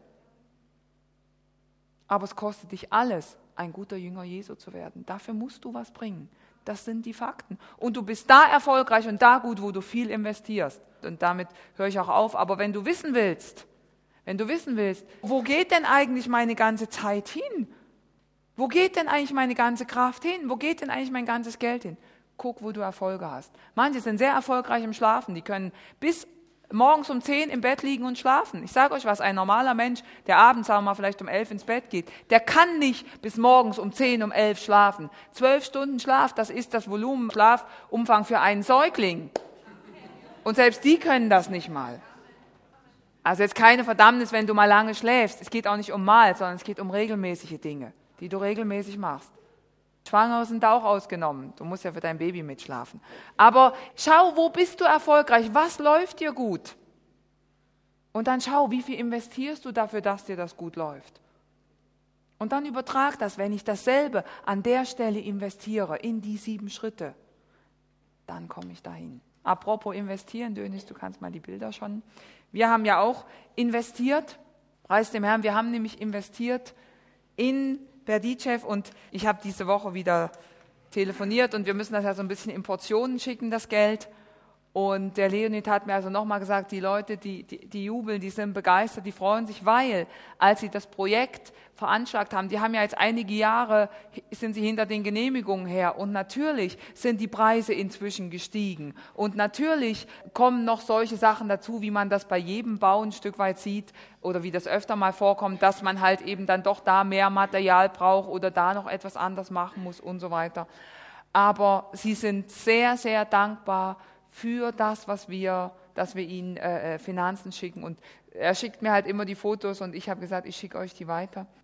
Aber es kostet dich alles, ein guter Jünger Jesu zu werden. Dafür musst du was bringen. Das sind die Fakten. Und du bist da erfolgreich und da gut, wo du viel investierst. Und damit höre ich auch auf. Aber wenn du wissen willst, wenn du wissen willst, wo geht denn eigentlich meine ganze Zeit hin? Wo geht denn eigentlich meine ganze Kraft hin? Wo geht denn eigentlich mein ganzes Geld hin? Guck, wo du Erfolge hast. Manche sind sehr erfolgreich im Schlafen. Die können bis morgens um zehn im Bett liegen und schlafen. Ich sage euch was, ein normaler Mensch, der abends, sagen wir mal, vielleicht um elf ins Bett geht, der kann nicht bis morgens um zehn, um elf schlafen. Zwölf Stunden Schlaf, das ist das Volumen Schlafumfang für einen Säugling. Und selbst die können das nicht mal. Also jetzt keine Verdammnis, wenn du mal lange schläfst. Es geht auch nicht um mal, sondern es geht um regelmäßige Dinge, die du regelmäßig machst. Schwangere sind auch ausgenommen. Du musst ja für dein Baby mitschlafen. Aber schau, wo bist du erfolgreich? Was läuft dir gut? Und dann schau, wie viel investierst du dafür, dass dir das gut läuft? Und dann übertrag das, wenn ich dasselbe an der Stelle investiere, in die sieben Schritte, dann komme ich dahin. Apropos investieren, Dönis, du kannst mal die Bilder schon. Wir haben ja auch investiert, preis dem Herrn, wir haben nämlich investiert in Berdichev und ich habe diese Woche wieder telefoniert und wir müssen das ja so ein bisschen in Portionen schicken, das Geld. Und der Leonid hat mir also nochmal gesagt, die Leute, die, die, die jubeln, die sind begeistert, die freuen sich, weil, als sie das Projekt veranschlagt haben, die haben ja jetzt einige Jahre, sind sie hinter den Genehmigungen her und natürlich sind die Preise inzwischen gestiegen und natürlich kommen noch solche Sachen dazu, wie man das bei jedem Bau ein Stück weit sieht oder wie das öfter mal vorkommt, dass man halt eben dann doch da mehr Material braucht oder da noch etwas anders machen muss und so weiter. Aber sie sind sehr, sehr dankbar für das, was wir, dass wir ihnen äh, Finanzen schicken. Und er schickt mir halt immer die Fotos und ich habe gesagt, ich schicke euch die weiter.